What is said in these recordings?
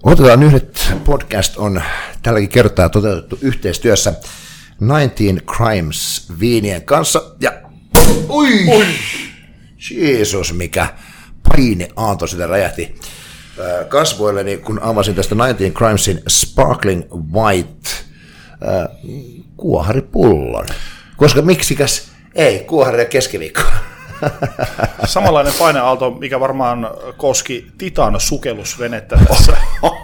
Otetaan yhdet podcast on tälläkin kertaa toteutettu yhteistyössä 19 Crimes viinien kanssa. Ja ui! Jeesus, mikä paineaalto sitä räjähti kasvoilleni, kun avasin tästä 19 Crimesin Sparkling White kuoharipullon. Koska miksikäs ei, kuohari ja keskiviikko. Samanlainen paineaalto, mikä varmaan koski Titan-sukellusvenettä tässä.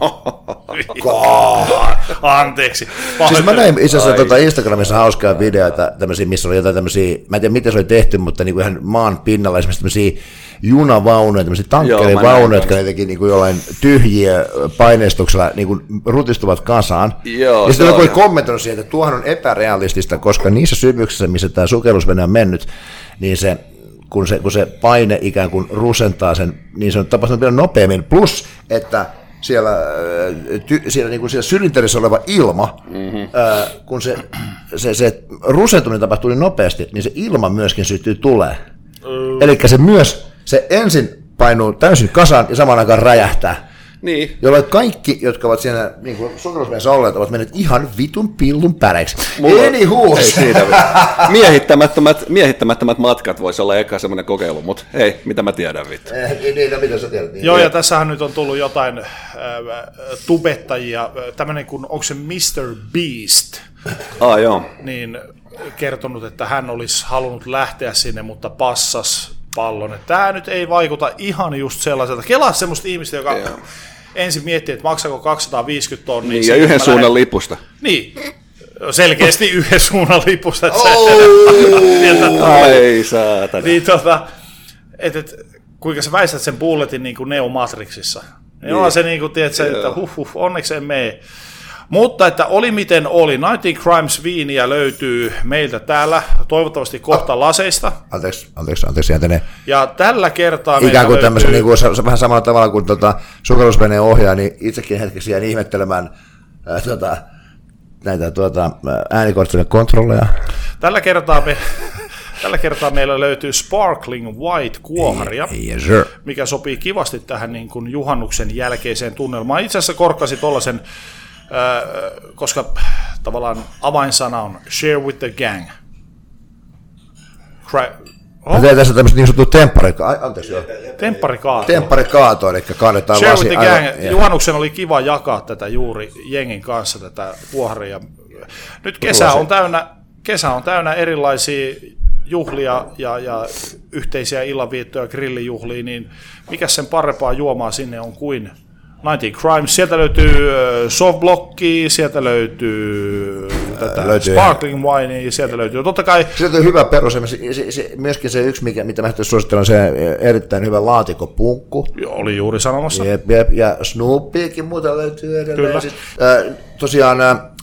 Anteeksi. Siis mä näin itse asiassa Instagramissa hauskaa videoita, missä oli jotain tämmöisiä, mä en tiedä miten se oli tehty, mutta niinku ihan maan pinnalla esimerkiksi tämmöisiä junavaunuja, tämmöisiä tankkerivaunuja, jotka ne teki niinku jollain tyhjiä paineistuksella niinku rutistuvat kasaan. Joo, ja sitten joku oli kommentoinut siihen, että tuohan on epärealistista, koska niissä syvyyksissä, missä tämä sukellusvene on mennyt, niin se kun se paine ikään kuin rusentaa sen, niin se on tapahtunut vielä nopeammin, plus että siellä sylinterissä oleva ilma, kun se rusentuminen tapahtuu niin nopeasti, niin se ilma myöskin syttyy tuleen. Eli se ensin painuu täysin kasaan ja samaan aikaan räjähtää. Niin. Jolloin kaikki, jotka ovat siinä niin sukellusveneessä olleet, ovat menneet ihan vitun pillun päreiksi. Miehittämättömät matkat voisi olla eka semmoinen kokeilu, mutta hei, mitä mä tiedän vittu. Mitä sä tiedät? Joo, ja tässähän nyt on tullut jotain tubettajia, tämmöinen kuin, onko se Mr. Beast? Joo. Niin kertonut, että hän olisi halunnut lähteä sinne, mutta passas pallon. Tämä nyt ei vaikuta ihan just sellaiselta. Kelaa semmoista ihmistä, joka ensin miettii, että maksaako 250 tonnia. Niin, ja yhden suunnan lipusta. Niin, selkeästi yhden suunnan lipusta. Ai saatana. Niin, kuinka sä väistät sen bulletin niin kuin Neo Matrixissa. Niin on se niin kuin, tiedätkö, että onneksi en mene. Mutta että oli miten oli, 19 Crimes viiniä löytyy meiltä täällä, toivottavasti kohta laseista. Anteeksi, jääntäne. Ja tällä kertaa ikään kuin tämmöisen, niin kuin, vähän samalla tavalla kuin sukellusveneen ohjaa, niin itsekin hetkeksi jäin ihmettelemään näitä äänikorttien kontrolleja. Tällä kertaa meillä löytyy Sparkling White kuoharia, mikä sopii kivasti tähän niin kuin juhannuksen jälkeiseen tunnelmaan. Itse asiassa korkkasin tuollaisen, koska tavallaan avainsana on share with the gang. Mä tein tässä tämmöistä niin sanottua tempparikaato, eli kaadetaan share with the gang. Juhannuksen oli kiva jakaa tätä juuri jengin kanssa, tätä kuoharia. Nyt kesä on täynnä erilaisia juhlia ja yhteisiä illanviettoja, grillijuhlia, niin mikä sen parempaa juomaa sinne on kuin 19 Crimes. Sieltä löytyy softblockia, sieltä löytyy sparkling winea, sieltä löytyy totta kai. Sieltä on hyvä perus, myöskin se yksi, mitä mä suosittelen, on se erittäin hyvä laatikkopunkku. Oli juuri sanomassa. Ja Snoopiakin muuta löytyy edelleen. Tosiaan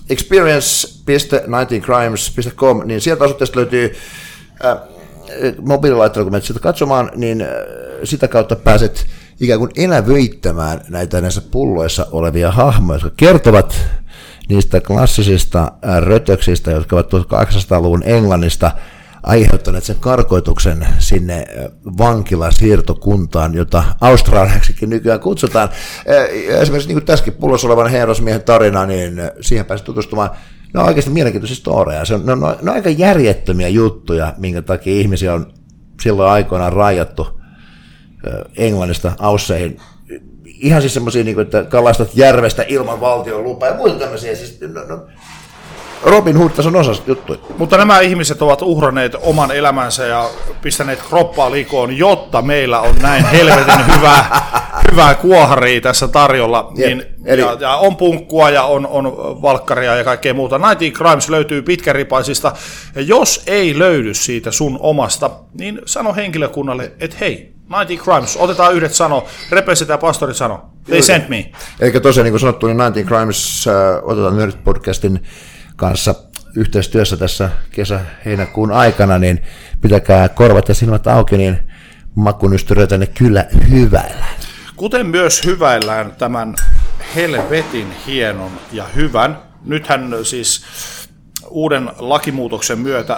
experience.19crimes.com, niin sieltä osoitteesta löytyy mobiililaitteella, kun menet sieltä katsomaan, niin sitä kautta pääset ikään kuin elävöittämään näissä pulloissa olevia hahmoja, jotka kertovat niistä klassisista rötöksistä, jotka ovat 1800-luvun Englannista aiheuttaneet sen karkoituksen sinne vankilasiirtokuntaan, jota australiaksikin nykyään kutsutaan. Esimerkiksi niin kuin tässäkin pullossa olevan herrasmiehen tarina, niin siihen pääset tutustumaan. Ne on oikeasti mielenkiintoisia storeja. Ne on aika järjettömiä juttuja, minkä takia ihmisiä on silloin aikoinaan rajattu Englannista ausseihin. Ihan siis semmoisia, niin että kalastat järvestä ilman valtion lupaa ja muita tämmöisiä. Siis, Robin Hood tässä on osa juttuja. Mutta nämä ihmiset ovat uhranneet oman elämänsä ja pistäneet kroppaa likoon, jotta meillä on näin helvetin hyvää kuoharia tässä tarjolla. Ja on punkkua ja on valkkaria ja kaikkea muuta. 19 Crimes löytyy pitkäripaisista. Ja jos ei löydy siitä sun omasta, niin sano henkilökunnalle, että hei, 19 Crimes, otetaan yhdet sano, repesetään pastorit sano, they sent me. Eli tosiaan niin kuin sanottu, niin 19 Crimes otetaan yhdet podcastin kanssa yhteistyössä tässä kesä-heinäkuun aikana, niin pitäkää korvat ja silmät auki, niin makunystyröitä ne kyllä hyväillään. Kuten myös hyväillään tämän helvetin hienon ja hyvän. Nythän siis uuden lakimuutoksen myötä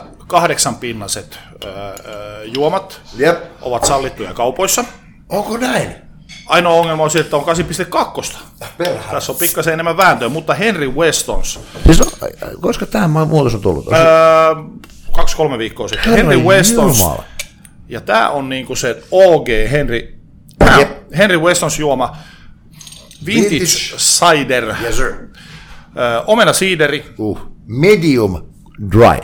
8-pinnaset juomat ovat sallittuja kaupoissa. Onko näin? Ainoa ongelma on se, että on 8.2. Tässä on pikkasen enemmän vääntöä, mutta Henry Westons. Siis, koska tämä muutos on tullut? 2-3 viikkoa sitten. Henry Westons. Jumala. Ja tämä on niinku se OG Henry Westons juoma. Vintage cider. Yes, sir. Omena siideri. Medium dry.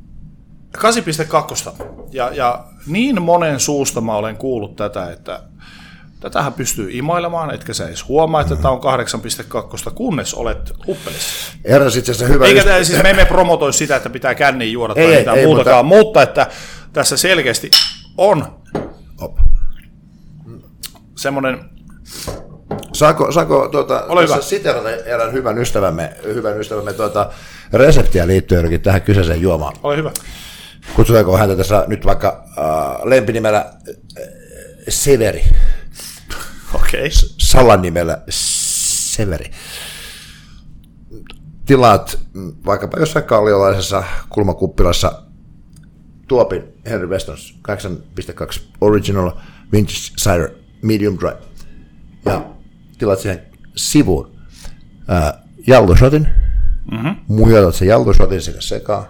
8.2. Ja niin monen suusta mä olen kuullut tätä, että tätähän pystyy imoilemaan, etkä sä edes huomaa, että tämä on 8.2, kunnes olet huppelissa. Eräs itse asiassa hyvä. Siis me emme promotoi sitä, että pitää känniin juoda tai mitään muutakaan, mutta että tässä selkeästi on semmoinen. Saako siterata erään hyvän ystävämme reseptiä liittyen jotenkin tähän kyseiseen juomaan? Ole hyvä. Kutsutaanko häntä tässä nyt vaikka lempinimellä Severi? Okei. Salan nimellä Severi. Tilaat vaikkapa jossain kalliolaisessa kulmakuppilassa tuopin Henry Westons 8.2 Original Vintage Cider Medium Dry. Ja tilaat siihen sivuun jallushotin, mujotat sen jallushotin sekaan.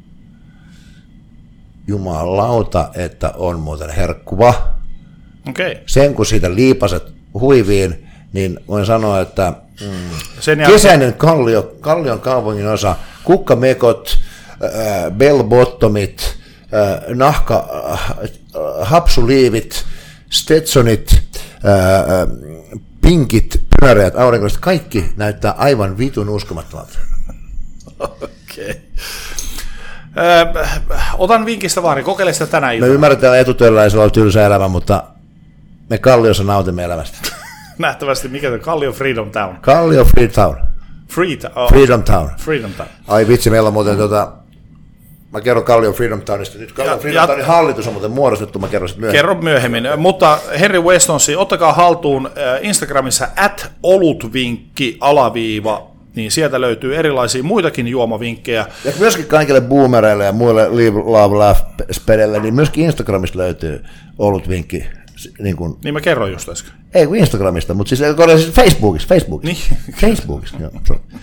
Jumalauta, että on muuten herkkuva. Okay. Sen kun siitä liipaset huiviin, niin voin sanoa, että kesäinen Kallion kaupungin osa, kukkamekot, bell-bottomit, hapsuliivit, stetsonit, pinkit, pyöreät, aurinkoiset, kaikki näyttää aivan vitun uskomattomalta. Okei. Otan vinkistä vaari, kokeile sitä tänä iltana. Me ymmärretään etutyöläisellä on tylsä elämä, mutta me Kalliossa nautimme elämästä. Nähtävästi, mikä se Kallio Freedom Town? Kallio Freetown. Freedom Town. Freedom Town. Ai vitsi, meillä on muuten mä kerron Kallion Freedom Townista. Nyt Kallion Freedom Townin hallitus on muuten muodostettu, mä kerron sitten myöhemmin. Kerro myöhemmin, mutta Henry Westonsi, ottakaa haltuun Instagramissa @olutvinkki_ niin sieltä löytyy erilaisia muitakin juomavinkkejä. Ja myöskin kaikille boomereille ja muille Live, Love, Laugh-spedelle, niin myöskin Instagramista löytyy olutvinkki. Niin mä kerroin just äsken. Ei kun Instagramista, mutta siis Facebookissa. Niin. Facebookissa, joo.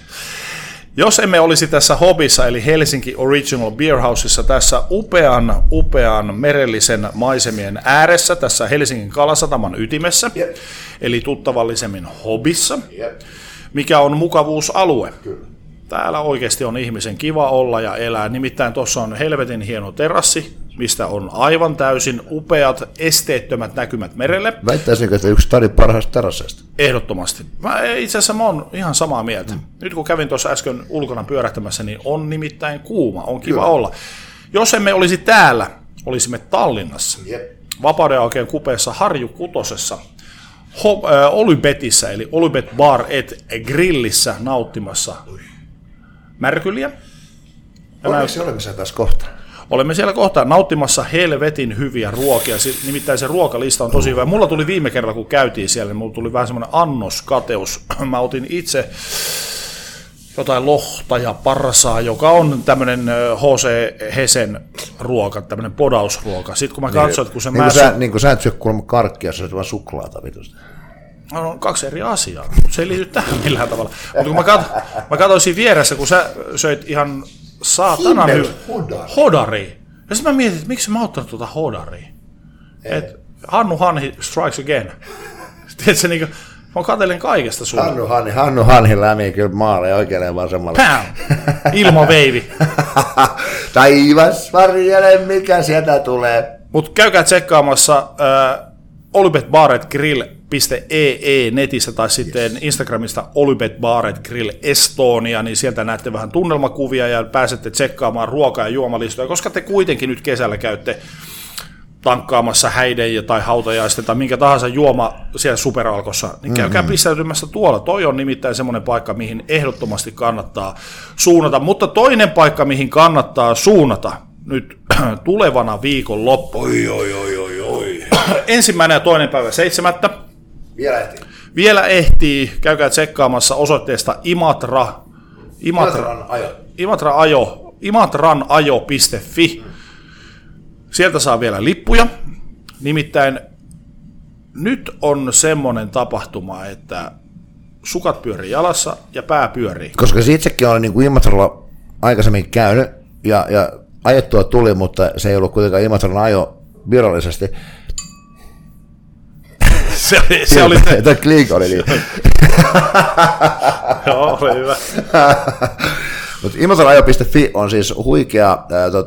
Jos emme olisi tässä hobissa, eli Helsinki Original Beer Houseissa, tässä upean merellisen maisemien ääressä, tässä Helsingin Kalasataman ytimessä, eli tuttavallisemmin hobissa, mikä on mukavuusalue. Kyllä. Täällä oikeasti on ihmisen kiva olla ja elää, nimittäin tuossa on helvetin hieno terassi, mistä on aivan täysin upeat, esteettömät näkymät merelle. Väittäisinkö, että yksi stadin parhaista terasseista? Ehdottomasti. Itse asiassa mä oon ihan samaa mieltä. Nyt kun kävin tuossa äsken ulkona pyörähtämässä, niin on nimittäin kuuma, on kiva olla. Jos emme olisi täällä, olisimme Tallinnassa. Vapauden oikein kupeessa Harju Kutosessa, Olybetissä, eli Olybet Bar et Grillissä nauttimassa märkyliä. Onneksi olemme siellä tässä kohta. Olemme siellä kohta nauttimassa helvetin hyviä ruokia, nimittäin se ruokalista on tosi hyvä. Mulla tuli viime kerralla, kun käytiin siellä, niin mulla tuli vähän semmoinen annoskateus. Mä otin itse jotain lohta ja parsaa, joka on tämmöinen H.C. Hesen ruoka, tämmöinen podausruoka. Sitten kun mä katsoin, että kun se niin kuin sä et syö kuulemma karkkia, se on vaan suklaata vitusta. No, 2 eri asiaa, se ei liity tähän millään tavalla. Mutta kun mä katsoin siinä vieressä, kun sä söit ihan saatanan hodari. Ja sitten mä mietin, että miksi mä oon ottanut tuota hodaria. Et Hannu Hanhi strikes again. Tiedätkö, niin kuin, mä katselen kaikesta sulle. Hannu Hanhi lämii kyllä maalle oikein vaan semmoinen. Ilmaveivi. Taivas varjele, mikä sieltä tulee. Mut käykää tsekkaamassa olybetbaretgrill.ee netissä tai sitten Instagramista olybetbaretgrill Estonia, niin sieltä näette vähän tunnelmakuvia ja pääsette tsekkaamaan ruoka- ja juomalistoja, koska te kuitenkin nyt kesällä käytte tankkaamassa häiden tai hautajaisten tai minkä tahansa juoma siellä superalkossa, niin käykää pistäytymässä tuolla. Toi on nimittäin semmoinen paikka, mihin ehdottomasti kannattaa suunnata, mutta toinen paikka, mihin kannattaa suunnata nyt tulevana viikonloppuna. Oi. 1. ja 2. päivä 7. Vielä ehtii. Käykää tsekkaamassa osoitteesta imatranajo.fi. Sieltä saa vielä lippuja. Nimittäin nyt on semmoinen tapahtuma, että sukat pyörii jalassa ja pää pyörii. Koska itsekin olen niin kuin Imatralla aikaisemmin käynyt ja ajettua tuli, mutta se ei ollut kuitenkaan Imatran ajo virallisesti. se oli... Tämä klik oli niin. Joo, oli hyvä. Mutta imatranajo.fi on siis huikea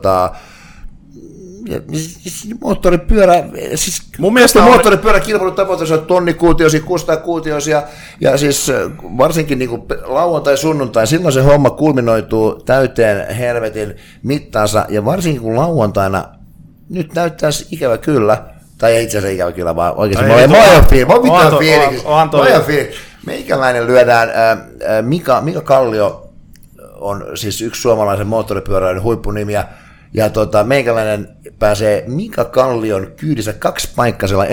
moottoripyörä, siis mun mielestä moottoripyöräkilpailutapahtuma, se on tonnikuutioisia, 600 kuutioisia, ja siis varsinkin niin kuin lauantai, sunnuntai, silloin se homma kulminoituu täyteen helvetin mittaansa, ja varsinkin kun lauantaina nyt näyttäisi ikävä kyllä, tai ei itse asiassa ikävä kyllä, vaan oikeasti meikäläinen lyödään, Mika Kallio on siis yksi suomalaisen moottoripyöräilyn huippunimiä, ja meikäläinen pääsee Mika Kallion kyydissä 2-paikkaisella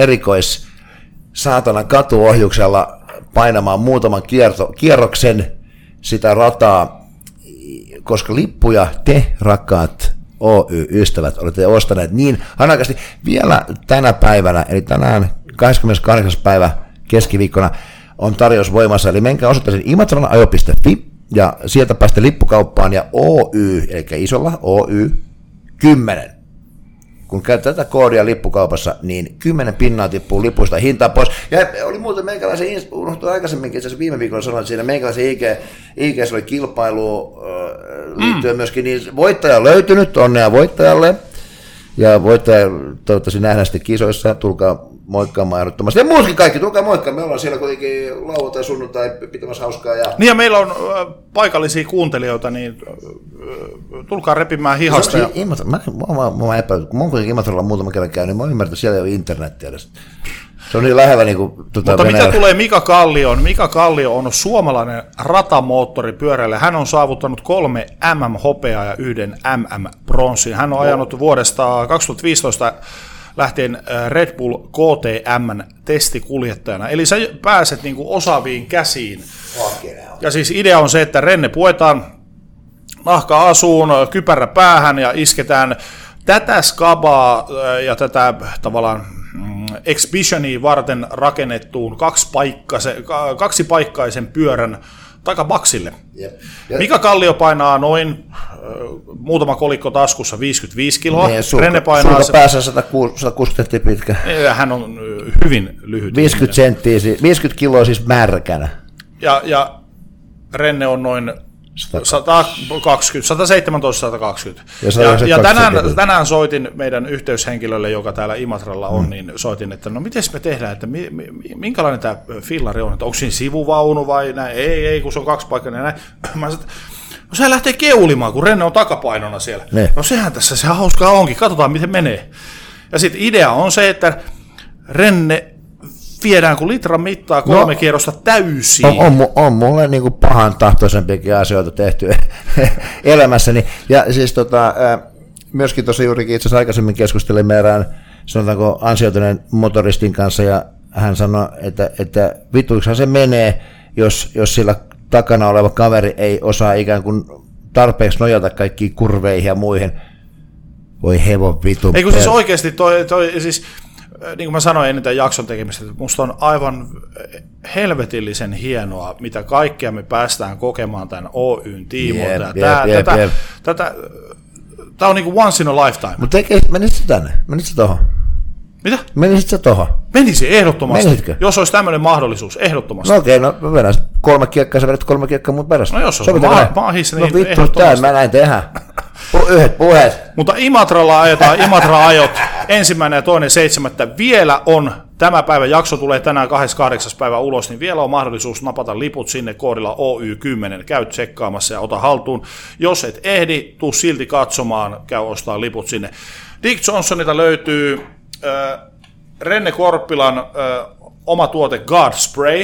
saatanan katuohjuksella painamaan muutaman kierroksen sitä rataa, koska lippuja te, rakkaat Oy-ystävät, olette ostaneet niin hanakasti vielä tänä päivänä, eli tänään 28. päivä keskiviikkona on tarjous voimassa, eli menkää osoittaisin imatranajo.fi ja sieltä päästä lippukauppaan ja Oy, eli isolla Oy, 10. Kun käyt tätä koodia lippukaupassa, niin 10 pinnaa tippuu lipuista hintaa pois. Ja oli muuten meikäläisen, unohtui aikaisemminkin, itse asiassa viime viikolla sanoin, että siinä meikäläisen IGS oli kilpailu liittyen myöskin, niin voittaja on löytynyt, onnea voittajalle. Ja voittaja toivottavasti nähdään sitten kisoissa, tulkaa moikkaamaan ehdottomasti. Ja muutkin kaikki, tulkaa moikkaamaan, me ollaan siellä kuitenkin lauantai, sunnuntai pitämässä hauskaa. Niin ja meillä on paikallisia kuuntelijoita, niin tulkaa repimään hihasta. Mä epäilen, kun mä oon kuitenkin Imatralla muutama kerran käynyt, niin mä oon ymmärtänyt, että siellä ei ole internetiä edes. Se on niin lähellä niin kuin, Mutta mitä tulee Mika Kallioon? Mika Kallio on suomalainen ratamoottoripyöräilijä. Hän on saavuttanut 3 MM-hopeaa ja 1 MM-pronssin. Hän on ajanut vuodesta 2015 lähtien Red Bull KTM-testikuljettajana. Eli sä pääset niin kuin osaaviin käsiin. Ja siis idea on se, että renne puetaan nahka asuun, kypärä päähän ja isketään tätä skabaa ja tätä tavallaan exhibitionia varten rakennettuun kaksipaikkaisen pyörän takabaksille. Yep. Mika Kallio painaa noin muutama kolikko taskussa 55 kiloa. Renne painaa päässä 160 senttiä pitkä. Hän on hyvin lyhyt. 50 kiloa siis märkänä. Ja Renne on noin 117-120. Ja tänään soitin meidän yhteyshenkilölle, joka täällä Imatralla on, niin soitin, että no miten me tehdään, että minkälainen tämä fillari on, että onko siinä sivuvaunu vai näin, ei kun se on 2-paikkainen ja näin. Mä sanoin, no sehän lähtee keulimaan, kun Renne on takapainona siellä. Ne. No sehän tässä se hauskaa onkin, katsotaan miten menee. Ja sitten idea on se, että Renne viedään kun litran mittaa 3 kierrosta täysin. On mulle niin kuin pahan tahtoisempiakin asioita tehty elämässäni. Ja siis myöskin tuossa juurikin itse asiassa aikaisemmin keskustelin meidän, sanotaanko ansioituneen motoristin kanssa, ja hän sanoi, että vituiksihan se menee, jos sillä takana oleva kaveri ei osaa ikään kuin tarpeeksi nojata kaikkiin kurveihin ja muihin. Voi hevon vitu. Ei kun siis oikeasti toi siis niin kuin mä sanoin ennen tämän jakson tekemistä, että musta on aivan helvetillisen hienoa, mitä kaikkea me päästään kokemaan tämän Oyn tiimoilta. Tämä on niin kuin once in a lifetime. Mutta menisit tänne? Menisit tohon? Mitä? Menisit sä tohon? Menisi ehdottomasti. Menisitkö? Jos olisi tämmöinen mahdollisuus, ehdottomasti. No okei, no mä vedän 3 kiekkaa, sä vedät 3 kiekkaa mun perässä. No jos on maahissa, niin no vittu, tää mä näin tehdä. Yhdet puheet. Mutta Imatralla ajetaan Imatra-ajot 1.2.7. Vielä on, tämä päivä jakso tulee tänään 28. päivä ulos, niin vielä on mahdollisuus napata liput sinne koodilla Oy10. Käy tsekkaamassa ja ota haltuun. Jos et ehdi, tuu silti katsomaan, käy ostaa liput sinne. Dick Johnsonilta löytyy Renne Korppilan oma tuote God Spray.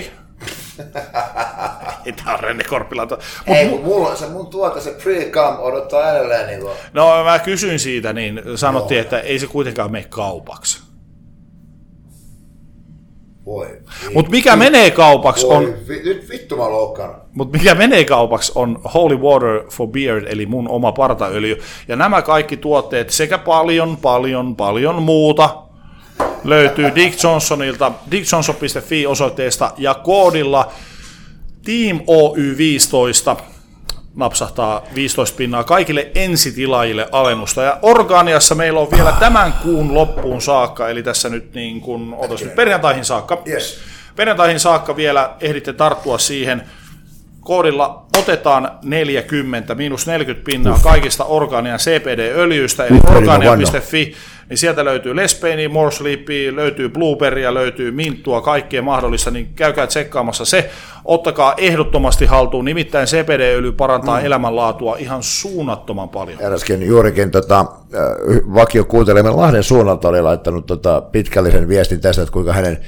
Tämä on Renne Korppila. Ei, kun mun tuote, se pre-cum odottaa edelleen. Niin no mä kysyin siitä, niin sanottiin, että ei se kuitenkaan mene kaupaksi. Mutta mikä menee kaupaksi on... Nyt vittu mä loukkaan. Mutta mikä menee kaupaksi on Holy Water for Beard, eli mun oma partaöljy. Ja nämä kaikki tuotteet sekä paljon muuta löytyy Dick Johnsonilta, dickjohnson.fi osoitteesta ja koodilla Team Oy15 napsahtaa 15 pinnaa kaikille ensitilaajille alennusta. Ja Organiassa meillä on vielä tämän kuun loppuun saakka, eli tässä nyt niin kuin perjantaihin saakka. Yes. Perjantaihin saakka vielä ehditte tarttua siihen. Koodilla otetaan 40, miinus 40 pinnaa kaikista Organian CBD-öljyistä, eli Organia.fi, niin sieltä löytyy Lespainia, More Sleepia, löytyy Blueberrya, löytyy Minttua, kaikkea mahdollista, niin käykää tsekkaamassa se. Ottakaa ehdottomasti haltuun, nimittäin CBD-öljy parantaa elämänlaatua ihan suunnattoman paljon. Äsken juurikin vakio kuuntelemme Lahden suunnalta oli laittanut pitkällisen viestin tästä, että kuinka hänen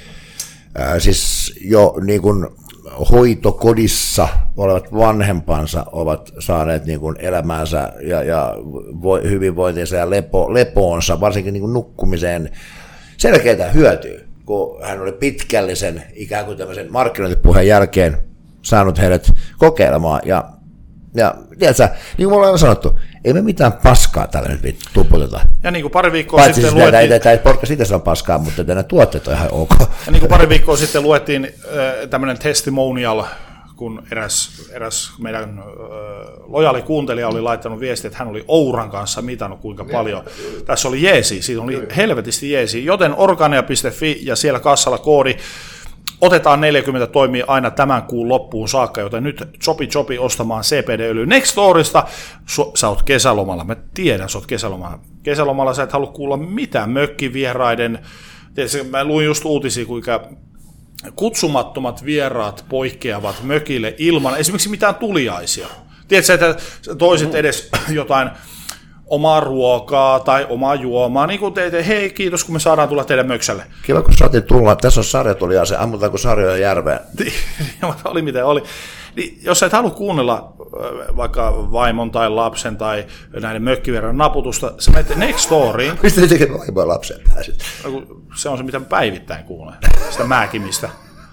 siis jo niin kuin hoitokodissa olevat vanhempansa ovat saaneet niin kuin elämäänsä ja hyvinvointinsa ja lepoonsa, varsinkin niin kuin nukkumiseen selkeää hyötyä, kun hän oli pitkällisen ikään kuin tämmöisen markkinointipuheen jälkeen saanut heidät kokeilemaan. Ja tiedätkö, niin kuin me ollaan sanottu, ei me mitään paskaa tällä nyt tuputeta. Ja niin kuin pari viikkoa sitten luettiin... Tämä podcast itse on paskaa, mutta nämä tuotteet on ihan ok. Ja niin kuin pari viikkoa sitten luettiin tämmöinen testimonial, kun eräs meidän lojaali kuuntelija oli laittanut viesti, että hän oli Ouran kanssa mitannut kuinka paljon. Tässä oli jeesi, siitä oli helvetisti jeesi. Joten Organia.fi ja siellä kassalla koodi. Otetaan 40 toimii aina tämän kuun loppuun saakka, joten nyt chopi ostamaan CBD-öljy Nextorista. Sä oot kesälomalla, mä tiedän, sä oot kesälomalla. Kesälomalla sä et halua kuulla mitään mökkivieraiden. Tiedätkö, mä luin just uutisia, kuinka kutsumattomat vieraat poikkeavat mökille ilman esimerkiksi mitään tuliaisia. Tiedätkö, että toiset edes jotain omaa ruokaa tai omaa juomaa, niin kuin teette, hei kiitos kun me saadaan tulla teidän möksälle. Kiva kun saatiin tulla, tässä on sarjatulia, se ammutaanko sarjoja järveen. Oli miten oli. Niin, jos et halua kuunnella vaikka vaimon tai lapsen tai näiden mökkivierran naputusta, sä menet Nextoriin. Mistä se vaimon lapsen pääsit? Se on se, mitä päivittäin kuulen, sitä määkimistä.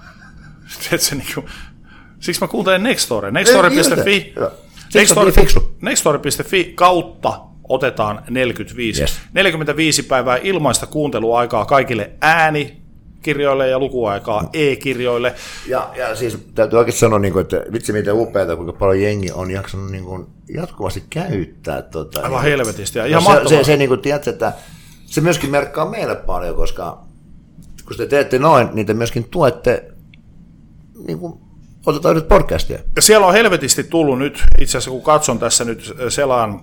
Siksi mä kuuntelen Nextoria. Nextori.fi. Nextori.fi kautta otetaan 45. Yes. 45 päivää ilmaista kuunteluaikaa kaikille äänikirjoille ja lukuaikaa e-kirjoille. Ja siis täytyy oikein sanoa, että vitsi miten upeata, kuinka paljon jengi on jaksanut jatkuvasti käyttää. Aivan helvetisti. Ja ihan mahtavaa. Se tiedätkö, että se myöskin merkkaa meille paljon, koska kun te teette noin, niin te myöskin tuette otetaan nyt podcastia. Ja siellä on helvetisti tullut nyt, itse asiassa kun katson tässä nyt selaan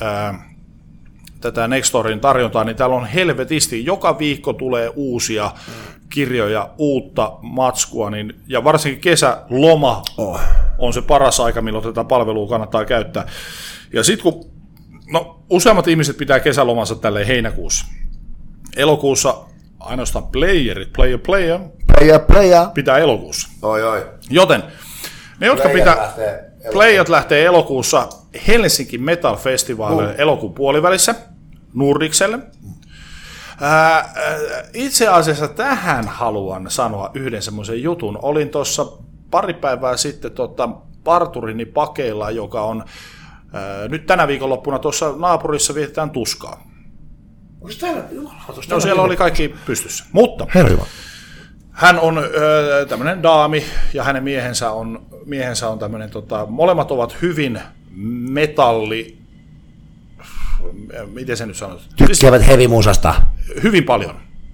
tätä Nextorin tarjontaa, niin täällä on helvetisti, joka viikko tulee uusia kirjoja, uutta matskua, ja varsinkin kesäloma on se paras aika, milloin tätä palvelua kannattaa käyttää. Ja sitten kun, useammat ihmiset pitää kesälomansa tälleen heinäkuussa. Elokuussa ainoastaan playerit, player, pitää elokuussa. Oi. Joten ne, jotka playat lähtee elokuussa Helsinki Metal Festivalille elokuun puolivälissä, Nordicselle. Itse asiassa tähän haluan sanoa yhden semmoisen jutun. Olin tuossa pari päivää sitten parturini pakeilla, joka on nyt tänä viikonloppuna tuossa naapurissa vietetään tuskaa. Siellä oli kaikki pystyssä. Mutta hän on tämmöinen daami ja hänen miehensä on tämmöinen, molemmat ovat hyvin metalli, miten se nyt sanot? Tykkäävät heavy-musasta. Hyvin paljon.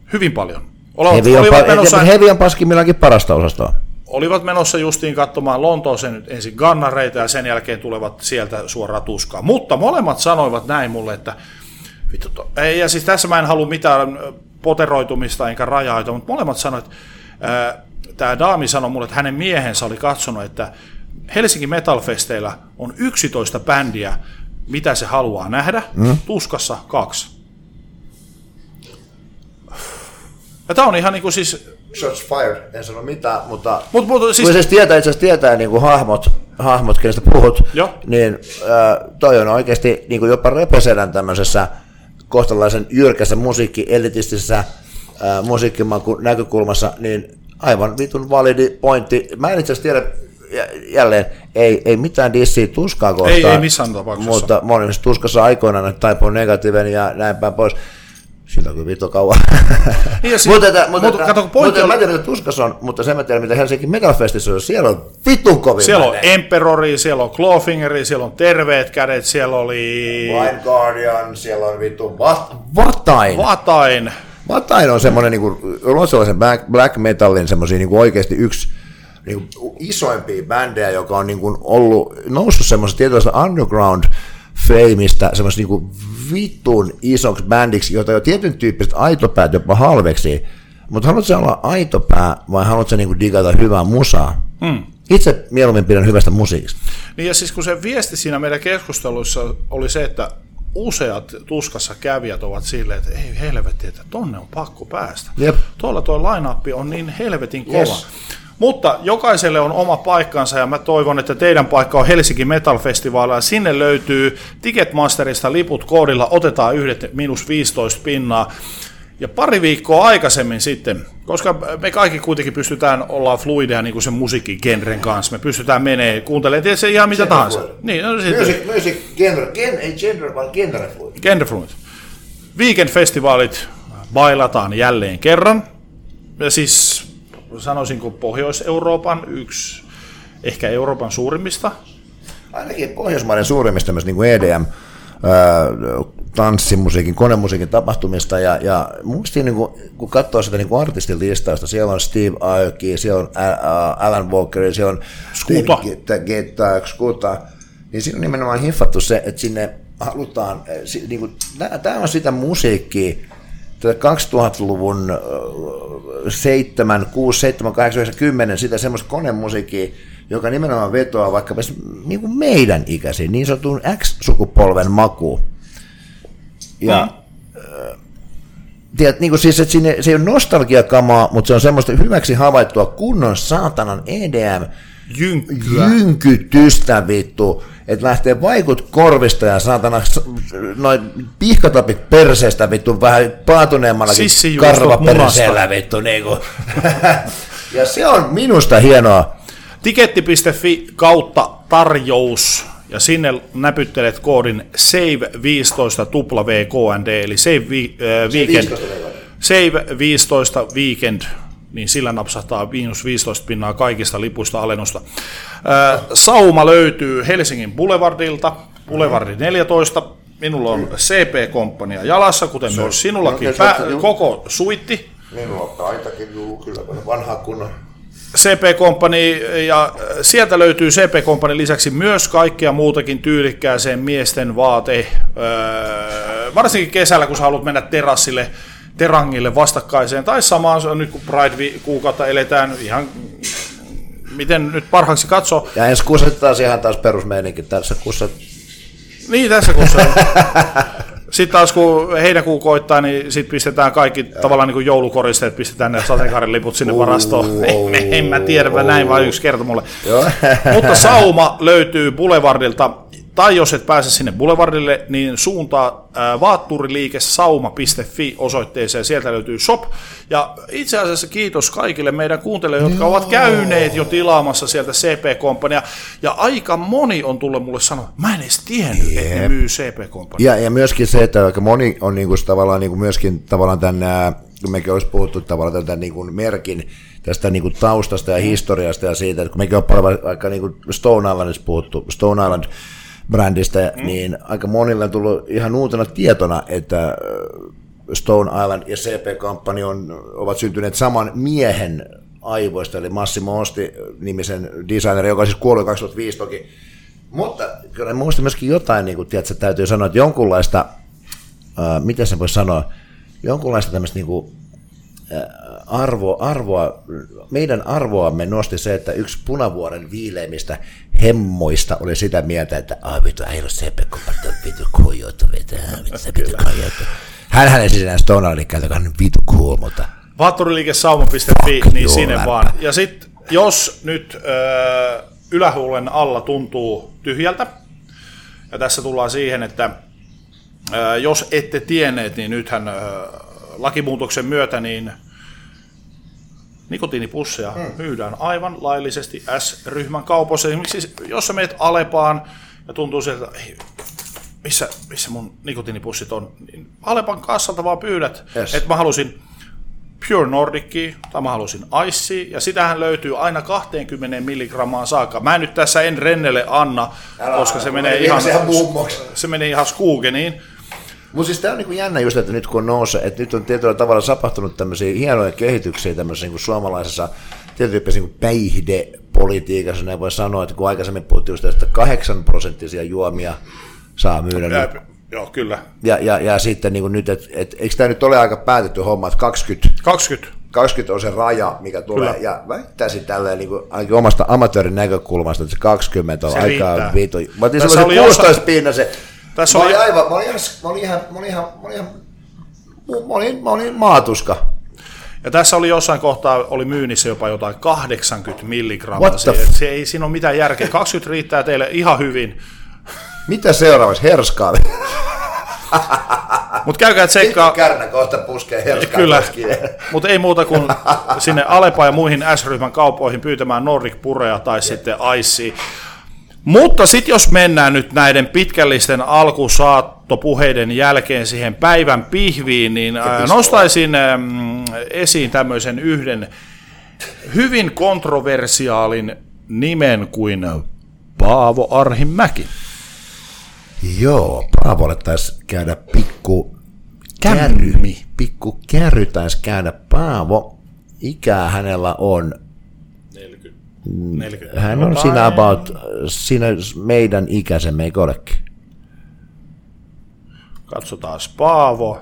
Heavy on paskimmillakin parasta osastoa. Olivat menossa justiin katsomaan Lontooseen nyt ensin gannareita ja sen jälkeen tulevat sieltä suoraan tuskaan. Mutta molemmat sanoivat näin mulle, että ei, ja siis tässä mä en halua mitään poteroitumista enkä rajaita, mutta molemmat sanoivat, että tämä daami sanoi mulle, että hänen miehensä oli katsonut, että Helsingin Metal-festeillä on 11 bändiä, mitä se haluaa nähdä, tuskassa 2. Ja tämä on ihan niin kuin siis... Shots fired, en sano mitään, mutta siis... kun itse asiassa tietää niin kuin hahmot, kenestä puhut, niin toi on oikeasti niin kuin jopa repesedän tämmöisessä kohtalaisen jyrkässä musiikki-elitistisessä musiikkimakun näkökulmassa, niin aivan vitun validi pointti. Mä en itse asiassa tiedä, jälleen, ei mitään dissiä tuskaa kohtaan. Ei missään tapauksessa. Mutta mä olin tuskassa aikoinaan, että Type O Negativen ja näin päin pois. Siltä on kyllä vittu kauan. Niin Mutta mä tiedän, mitä Tuskas on, mutta sen mä tiedän, mitä Helsinki Metal Festissä on. Siellä on vitun kovin. Siellä on Emperori, siellä on Clawfingeri, siellä on Terveet kädet, siellä oli... Blind Guardian, siellä on vittu Vatain. Vatain on semmoinen niinku ruotsalaisen black metalin semmoisia niinku oikeasti yksi niinku isoimpia bändejä, joka on niinku noussut semmoisesta tietynlaista underground fameista semmoista niinku vitun isoksi bändiksi, jota jo tietyn tyyppiset aitopäät jopa halveksi. Mutta haluatko sä olla aitopää vai haluatko sä niinku digata hyvää musaa? Itse mieluummin pidän hyvästä musiikista. Niin ja siis kun se viesti siinä meidän keskusteluissa oli se, että useat Tuskassa kävijät ovat silleen, että ei helvetti, että tonne on pakko päästä. Jep. Tuolla tuo line-up on niin helvetin kova. Yes. Mutta jokaiselle on oma paikkansa ja mä toivon, että teidän paikka on Helsinki Metal Festivalilla. Sinne löytyy Ticketmasterista liput koodilla, otetaan yhdet -15 pinnaa. Ja pari viikkoa aikaisemmin sitten, koska me kaikki kuitenkin ollaan fluideja niin kuin sen musiikkigenren kanssa, me pystytään menee kuuntelemaan tietysti ihan mitä tahansa. Niin, no, music genre, ei genre, vaan genre fluid. Genre fluid. Weekend-festivaalit bailataan jälleen kerran. Ja siis sanoisinko Pohjois-Euroopan yksi, ehkä Euroopan suurimmista. Ainakin Pohjoismaiden suurimmista myös niin kuin EDM, tanssimusiikin, konemusiikin tapahtumista, ja muistin, niin kun katsoo sitä niin artistin listausta, siellä on Steve Aoki, siellä on Alan Walker, siellä on Skuta, niin siinä on nimenomaan hiffattu se, että sinne halutaan, niin tämä on sitä musiikkia, 2000-luvun 7, 6, 7, 8, 9, 10, sitä semmoista konemusiikkia, joka nimenomaan vetoaa vaikka niin kuin meidän ikäisiin, niin sanotun X-sukupolven makuun. Ja tiedät, niin kuin siis, että se ei ole nostalgiakamaa, mutta se on semmoista hyväksi havaittua kunnon saatanan EDM jynkytystä vittu, että lähtee vaikut korvista ja saatana noin pihkatapit perseestä vittu vähän paatuneemmallakin karvaperseellä vittu niinku. Ja se on minusta hienoa. Tiketti.fi kautta tarjous ja sinne näpyttelet koodin SAVE15 WKND eli Save Weekend. Save 15 Weekend. Niin sillä napsahtaa -15 pinnaa kaikista lipuista alennusta. Sauma löytyy Helsingin Boulevardilta, Boulevardi 14. Minulla on CP Compania jalassa, kuten myös sinullakin, koko suitti. Minulla on aitakin, kyllä vanhaa kunnon. CP Company, ja sieltä löytyy CP Company lisäksi myös kaikkea muutakin tyylikkääseen miesten vaate. Varsinkin kesällä, kun sä haluat mennä terangille vastakkaiseen, tai samaan nyt kun Pride-kuukautta eletään ihan miten nyt parhaaksi katsoo. Ja ensi kuussa taas ihan taas perusmeininki tässä kuussa. Niin, tässä kuussa. Sitten taas kun heinäkuu koittaa, niin sitten pistetään kaikki tavallaan niin kuin joulukoristeet, pistetään ne sateenkaaren liput sinne varastoon. En mä tiedä, näin vaan yksi kerta mulle. Mutta Sauma löytyy Boulevardilta, tai jos et pääse sinne Boulevardille, niin suuntaa vaatturiliike sauma.fi osoitteeseen, sieltä löytyy shop. Ja itse asiassa kiitos kaikille meidän kuuntelijoille, jotka ovat käyneet jo tilaamassa sieltä CP Compania. Ja aika moni on tullut mulle sanoa, mä en edes tiennyt, että ne myy CP Compania. Ja myöskin se, että aika moni on niinku tavallaan niinku myöskin tavallaan tämän, kun mekin olisi puhuttu tavallaan tämän niinku merkin tästä niinku taustasta ja historiasta ja siitä, että kun mekin on paljon vaikka niinku Stone Islandissa puhuttu, Stone Island brändistä, niin aika monille on tullut ihan uutena tietona, että Stone Island ja CP Company ovat syntyneet saman miehen aivoista, eli Massimo Osti-nimisen designeri, joka siis kuoli 2005 toki. Mutta kyllä muista myöskin jotain, niin kuin, tiedätkö, täytyy sanoa, että jonkunlaista, miten se voisi sanoa, jonkunlaista tämmöistä niin kuin, meidän arvoamme nosti se, että yksi Punavuoren viileimmistä hemmoista oli sitä mieltä, että vittu, ei ole CP Company, vittu kojoitu, hänhän ei siis enää Stone Islandin käytä, joka on vittu cool, mutta vaatturiliike sauma.fi, niin sinne vaan. Ja sitten jos nyt ylähuulen alla tuntuu tyhjältä, ja tässä tullaan siihen, että jos ette tienneet, niin nythän lakimuutoksen myötä niin nikotiinipusseja myydään aivan laillisesti S-ryhmän kaupoissa. Esimerkiksi jos sä menet Alepaan ja tuntuu sieltä, missä mun nikotiinipussit on, niin Alepan kassalta vaan pyydät, Yes. että mä halusin Pure Nordicia tai mä halusin Icea, ja sitähän löytyy aina 20 milligrammaan saakka. Mä nyt tässä en Rennelle anna, koska se menee ihan skuugeniin. Mutta siis tämä on niinku jännä just, että nyt kun on nousee, että nyt on tietyllä tavalla tapahtunut tämmöisiä hienoja kehityksiä tämmöisessä niin suomalaisessa tietyllä niin päihdepolitiikassa, näin voi sanoa, että kun aikaisemmin puhuttiin just tästä 8% juomia saa myydä. Joo, kyllä. Ja sitten niin nyt, että eikö tämä nyt ole aika päätetty homma, että 20 on se raja, mikä tulee, kyllä. Ja väittäisin tälleen niin ainakin omasta amatöörin näkökulmasta, että se 20 on se aika vitu. Mä otin semmoisen 16 pinnan se. Mä olin maatuska. Ja tässä oli jossain kohtaa oli myynnissä jopa jotain 80 milligrammaa. Se ei siinä ole mitään järkeä. 20 riittää teille ihan hyvin. Mitä seuraavaksi? Herskaa. Mutta käykää tsekkaa. Kärnä kohta puskee herskaa. Kyllä, mutta ei muuta kuin sinne Alepa ja muihin S-ryhmän kaupoihin pyytämään Nordic Purea tai sitten Icea. Mutta sitten jos mennään nyt näiden pitkällisten alkusaattopuheiden jälkeen siihen päivän pihviin, niin nostaisin esiin tämmöisen yhden hyvin kontroversiaalin nimen kuin Paavo Arhimäki. Joo, Paavolle taisi käydä pikku kärry taisi käydä. Paavo, ikää hänellä on 40. Hän on siinä meidän ikäisemme, eikö olekin? Katsotaan Paavo.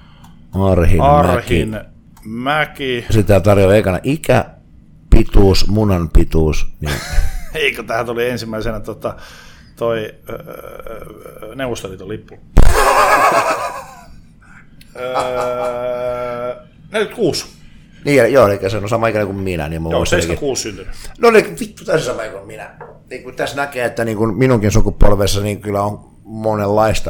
Arhimäki. Sitä tarjoaa ekana ikä, pituus, munan pituus. Niin. Eikö tähän tuli ensimmäisenä toi Neuvostoliiton lippu. 46. Niin, joo, eli se on sama ikäinen kuin minä. Niin joo, 76 syntynyt. No niin, vittu täysin sama ikäinen kuin minä. Niin kuin tässä näkee, että niin kuin minunkin sukupolvessa niin kyllä on monenlaista.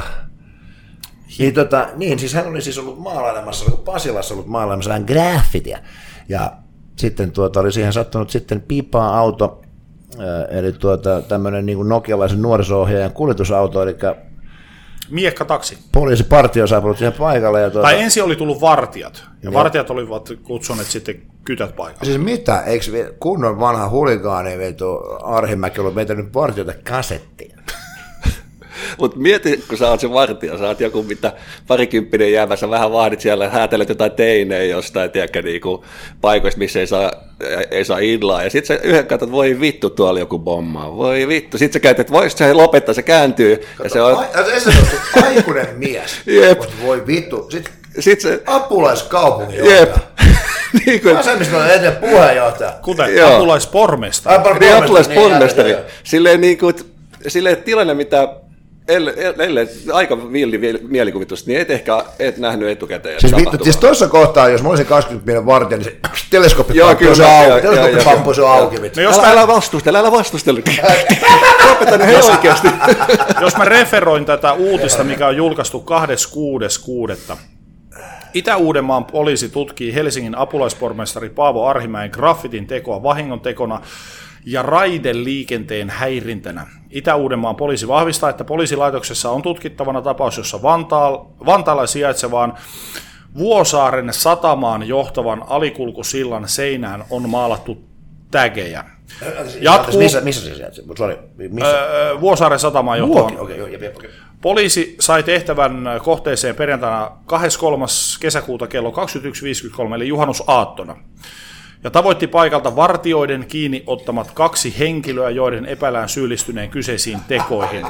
Niin, siis hän oli siis ollut maalailemassa, kun Pasilassa ollut maalailemassa vähän graffitia. Ja sitten oli siihen sattunut sitten piipaa auto, eli tämmöinen niin kuin nokialaisen nuoriso-ohjaajan kuljetusauto, eli Miekkataksi. Poliisipartio saapunut siihen paikalle. Ja tai ensin oli tullut vartijat, ja vartijat olivat kutsuneet sitten kytät paikalle. Siis mitä? Eikö kunnon vanha huligaani Arhimäki ollut vetänyt vartijoita kasettia? Mutta mieti, kun sä oot se vartija, sä oot joku mitä parikymppinen jäävässä, vähän vahdit siellä, häätelet jotain teinejä jostain, tiedäkö, niinku paikoista, missä ei saa idlaa, ja sit sä yhden katsot, voi vittu, tuolla joku bommaa, voi vittu, sit sä käyt, että vois se lopettaa, se kääntyy, ja se on aikuinen mies, voi vittu, sit se apulaiskaupunginjohtaja. Niin Vasemmiston ennen puheenjohtaja. Kuten apulaispormestari. Apulaispormestari. Silleen niinku, silleen tilanne, mitä ellei aika villi mielikuvitus, niin et nähnyt etukäteen. Siis tuossa kohtaa, jos mä olisin 20 vartija, niin se teleskooppipamppu on auki. No älä vastustele. Lopetan ne oikeasti. Jos mä referoin tätä uutista, mikä on julkaistu 26.6. Itä-Uudenmaan poliisi tutkii Helsingin apulaispormestari Paavo Arhimäen graffitin tekoa vahingontekona ja raideliikenteen häirintänä. Itä-Uudenmaan poliisi vahvistaa, että poliisilaitoksessa on tutkittavana tapaus, jossa Vantaalla sijaitsevaan Vuosaaren satamaan johtavan alikulkusillan seinään on maalattu tägejä. Missä se sijaitsee? Vuosaaren satamaan johtavan. Poliisi sai tehtävän kohteeseen perjantaina 23. kesäkuuta kello 21.53, eli juhannusaattona. Ja tavoitti paikalta vartijoiden kiinni ottamat 2 henkilöä, joiden epäillään syyllistyneen kyseisiin tekoihin.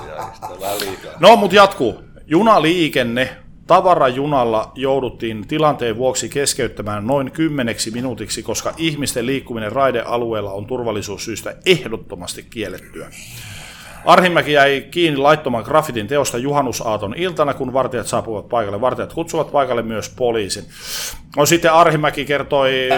No, mutta jatkuu. Junaliikenne. Tavarajunalla jouduttiin tilanteen vuoksi keskeyttämään noin 10 minuutiksi, koska ihmisten liikkuminen raidealueella on turvallisuussyistä ehdottomasti kiellettyä. Arhimäki jäi kiinni laittoman graffitin teosta juhannusaaton iltana, kun vartijat saapuvat paikalle. Vartijat kutsuvat paikalle myös poliisin. No sitten Arhimäki kertoi...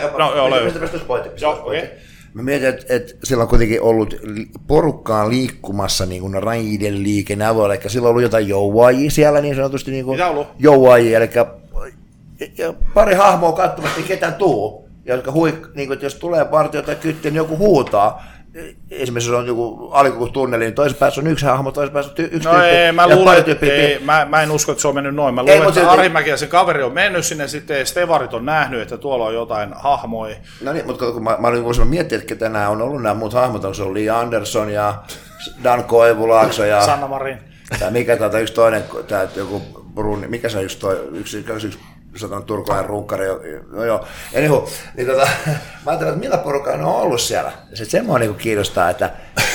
Mä mietin, että sillä on kuitenkin ollut porukkaa liikkumassa niin kuin raideliikennealueella, eli sillä on ollut jotain jouajia siellä niin sanotusti. Niin kuin jouajia, eli pari hahmoa katsomassa, niin ketään tuu. Jotka niin kuin, että jos tulee partio tai kytti, niin joku huutaa. esimerkiksi jos on joku alikukutunneli, niin toisessa päässä on yksi hahmo, toisessa päässä on yksi no tyyppi. Ei, mä en usko, että se on mennyt noin. Mä luulen, että Arhimäki ja se kaveri on mennyt sinne, sitten Stevarit on nähnyt, että tuolla on jotain hahmoja. No niin, mutta kun mä olin voinut miettiä, että ketä nämä on ollut nämä muut hahmot, onko se ollut Li Andersson ja Dan Koivulaakso ja Sanna Marin. Tai mikä yksi toinen, joku Bruni, mikä se on yksi sanotaan turkulainen runkkari, no joo, anywho, niin mä ajattelin, että millä porukalla ne on ollut siellä, ja sitten semmoinen niin kiinnostaa, että...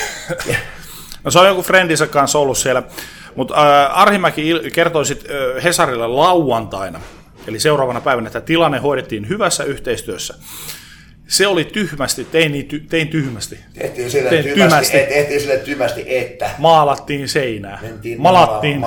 No se on joku friendinsä kanssa ollut siellä, mutta Arhimäki kertoi sitten Hesarille lauantaina, eli seuraavana päivänä, että tilanne hoidettiin hyvässä yhteistyössä. Se oli tyhmästi, tein tyhmästi. Tehtiin sille tyhmästi, että... Maalattiin seinää. Malattiin.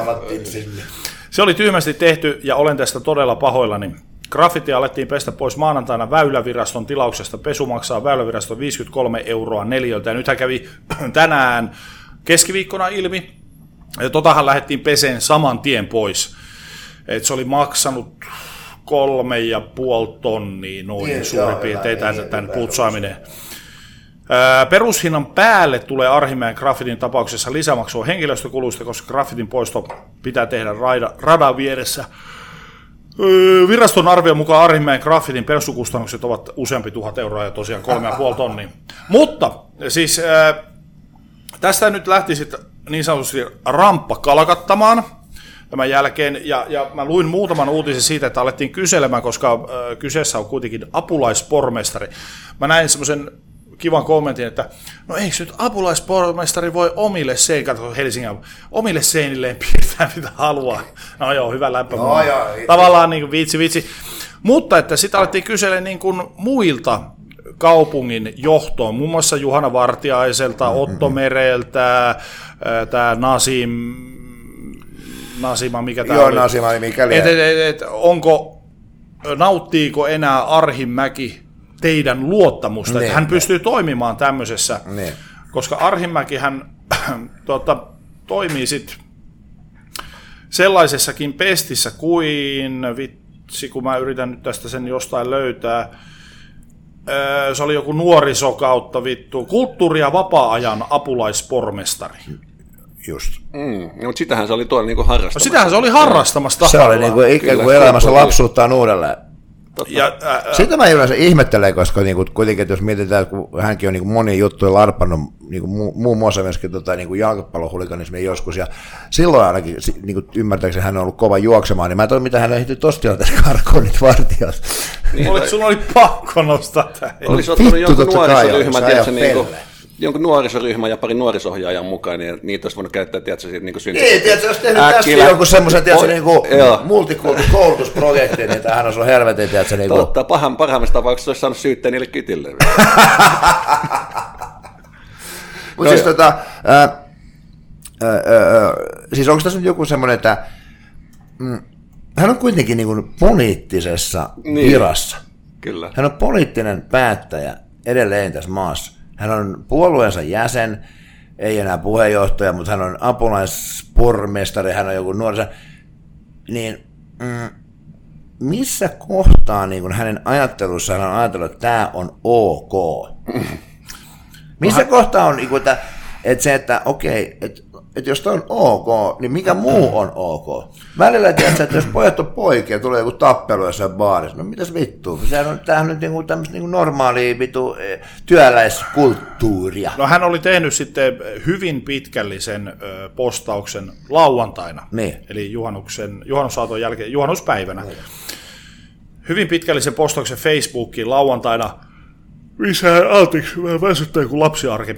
Se oli tyhmästi tehty ja olen tästä todella pahoillani. Graffiti alettiin pestä pois maanantaina Väyläviraston tilauksesta. Pesu maksaa Väyläviraston 53 € neliöltä. Ja nythän kävi tänään keskiviikkona ilmi. Ja totahan lähdettiin peseen saman tien pois. Et se oli maksanut 3,5 tonnia noin suurin piirtein tämän putsaaminen. Perushinnan päälle tulee Arhimäen graffitin tapauksessa lisämaksua henkilöstökuluista, koska graffitin poisto pitää tehdä radan vieressä. Viraston arvion mukaan Arhimäen graffitin perustukustannukset ovat useampi 1 000 € ja tosiaan 3,5 tonnia. Mutta siis tästä nyt lähti sitten niin sanotusti ramppa kalkattamaan tämän jälkeen, ja mä luin muutaman uutisen siitä, että alettiin kyselemään, koska kyseessä on kuitenkin apulaispormestari. Mä näin semmoisen kivan kommentin, että no eikö nyt apulaispormestari voi omille omille seinilleen piirtää mitä haluaa. No joo, hyvä lämpö. No, tavallaan niin kuin vitsi. Mutta että sitä alettiin kysellä niin kuin muilta kaupungin johtoon, muun muassa Juhana Vartiaiselta, Otto Mereltä, tämä Nasima, mikä tämä oli. Nasima, mikäli. Nauttiiko enää Arhimäki teidän luottamusta, että hän pystyy toimimaan tämmöisessä, koska Arhimäki hän toimii sitten sellaisessakin pestissä kuin, vitsi kun mä yritän nyt tästä sen jostain löytää, se oli joku nuorisokautta kulttuuri- ja vapaa-ajan apulaispormestari. Just. Mutta sitähän se oli tuolla niinku harrastamassa. No sitähän se oli harrastamassa. Se oli niinku ikään kuin elämässä lapsuuttaan uudelleen. Sitä mä yleensä ihmettelen, koska niinku, kuitenkin, että jos mietitään, että kun hänkin on niinku monia juttuja larpannut, niinku, muun muassa myöskin niinku jalkapallohuliganismia joskus, ja silloin ainakin niinku, ymmärtääkseni hän on ollut kova juoksemaan, niin mä en tiedä, mitä hän ehti tossa tilanteessa karkoon niitä vartijoita. Niin, sulla oli pakko nostaa tämä. Olisi ottanut jonkun nuorisoryhmän, tiedätkö, niinku, jonkun nuorisoryhmän ja pari nuorisohjaajan mukaan, niin niitä olisi voinut käyttää, tiedätkö, siitä niin syntyä. Niin, tiedätkö, jos tehnyt tästä jonkun semmoisen, tiedätkö, niinku multikulttuurikoulutusprojektin, niin tämähän on sun helvetin, tiedätkö, niinku. Totta, parhaimmassa tapauksessa olisi saanut syyttää niille kytille. Mutta siis siis onko tässä nyt joku semmoinen, että hän on kuitenkin niinku poliittisessa virassa. Kyllä. Hän on poliittinen päättäjä edelleen tässä maassa. Hän on puolueensa jäsen, ei enää puheenjohtaja, mutta hän on apulaispormestari, hän on joku nuoriso. Niin missä kohtaa niin kun hänen ajattelussaan hän on ajatellut, että tämä on ok? Missä kohtaa on, että se, että okei, että jos toi on ok, niin mikä muu on ok? Välillä tiedätkö, että jos pojat on poikia, tulee joku tappelu jossain baarissa, no mitäs vittua? Tämähän on nyt niinku tämmöistä niinku normaalia työläiskulttuuria. No hän oli tehnyt sitten hyvin pitkällisen postauksen lauantaina, eli juhannusaaton jälkeen, juhannuspäivänä. Hyvin pitkällisen postauksen Facebookiin lauantaina. Anteeksi, mä väsyttää joku lapsiarki.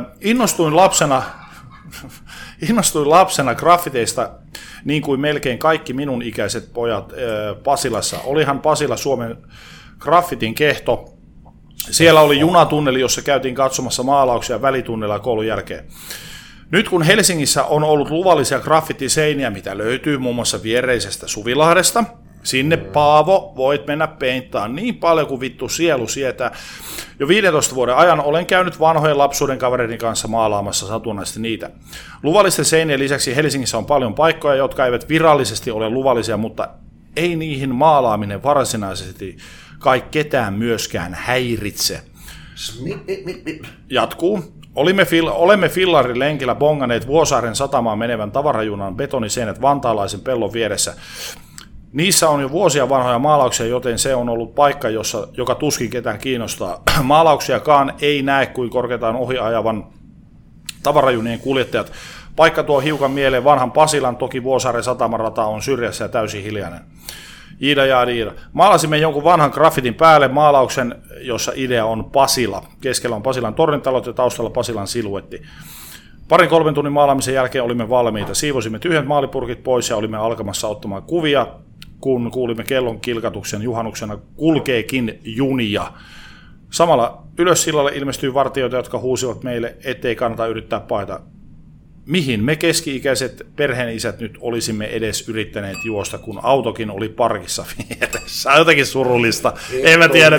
Innostuin lapsena graffiteista niin kuin melkein kaikki minun ikäiset pojat Pasilassa. Olihan Pasila Suomen graffitin kehto. Siellä oli junatunneli, jossa käytiin katsomassa maalauksia välitunnilla koulun jälkeen. Nyt kun Helsingissä on ollut luvallisia graffitiseiniä, mitä löytyy muun muassa viereisestä Suvilahdesta, sinne Paavo voit mennä peinttaan niin paljon kuin vittu sielu sietää. Jo 15 vuoden ajan olen käynyt vanhojen lapsuuden kavereiden kanssa maalaamassa satunnaisesti niitä. Luvallisten seinien lisäksi Helsingissä on paljon paikkoja, jotka eivät virallisesti ole luvallisia, mutta ei niihin maalaaminen varsinaisesti kai ketään myöskään häiritse. Jatkuu. Olemme fillarin lenkillä bonganeet Vuosaaren satamaan menevän tavarajunan betoniseinät vantaalaisen pellon vieressä. Niissä on jo vuosia vanhoja maalauksia, joten se on ollut paikka, joka tuskin ketään kiinnostaa. Maalauksiakaan ei näe kuin korkeintaan ohi ajavan tavarajunien kuljettajat. Paikka tuo hiukan mieleen vanhan Pasilan, toki Vuosaaren satamarata on syrjässä ja täysin hiljainen. Iida. Maalasimme jonkun vanhan graffitin päälle maalauksen, jossa idea on Pasila. Keskellä on Pasilan tornitalot ja taustalla Pasilan siluetti. 2-3 tunnin maalaamisen jälkeen olimme valmiita. Siivosimme tyhjät maalipurkit pois ja olimme alkamassa ottamaan kuvia, kun kuulimme kellon kilkatuksen juhannuksena kulkeekin junia. Samalla ylössillalle ilmestyi vartijoita, jotka huusivat meille, ettei kannata yrittää paeta. Mihin me keski-ikäiset perheenisät nyt olisimme edes yrittäneet juosta, kun autokin oli parkissa vieressä? Jotenkin surullista. En mä tiedä.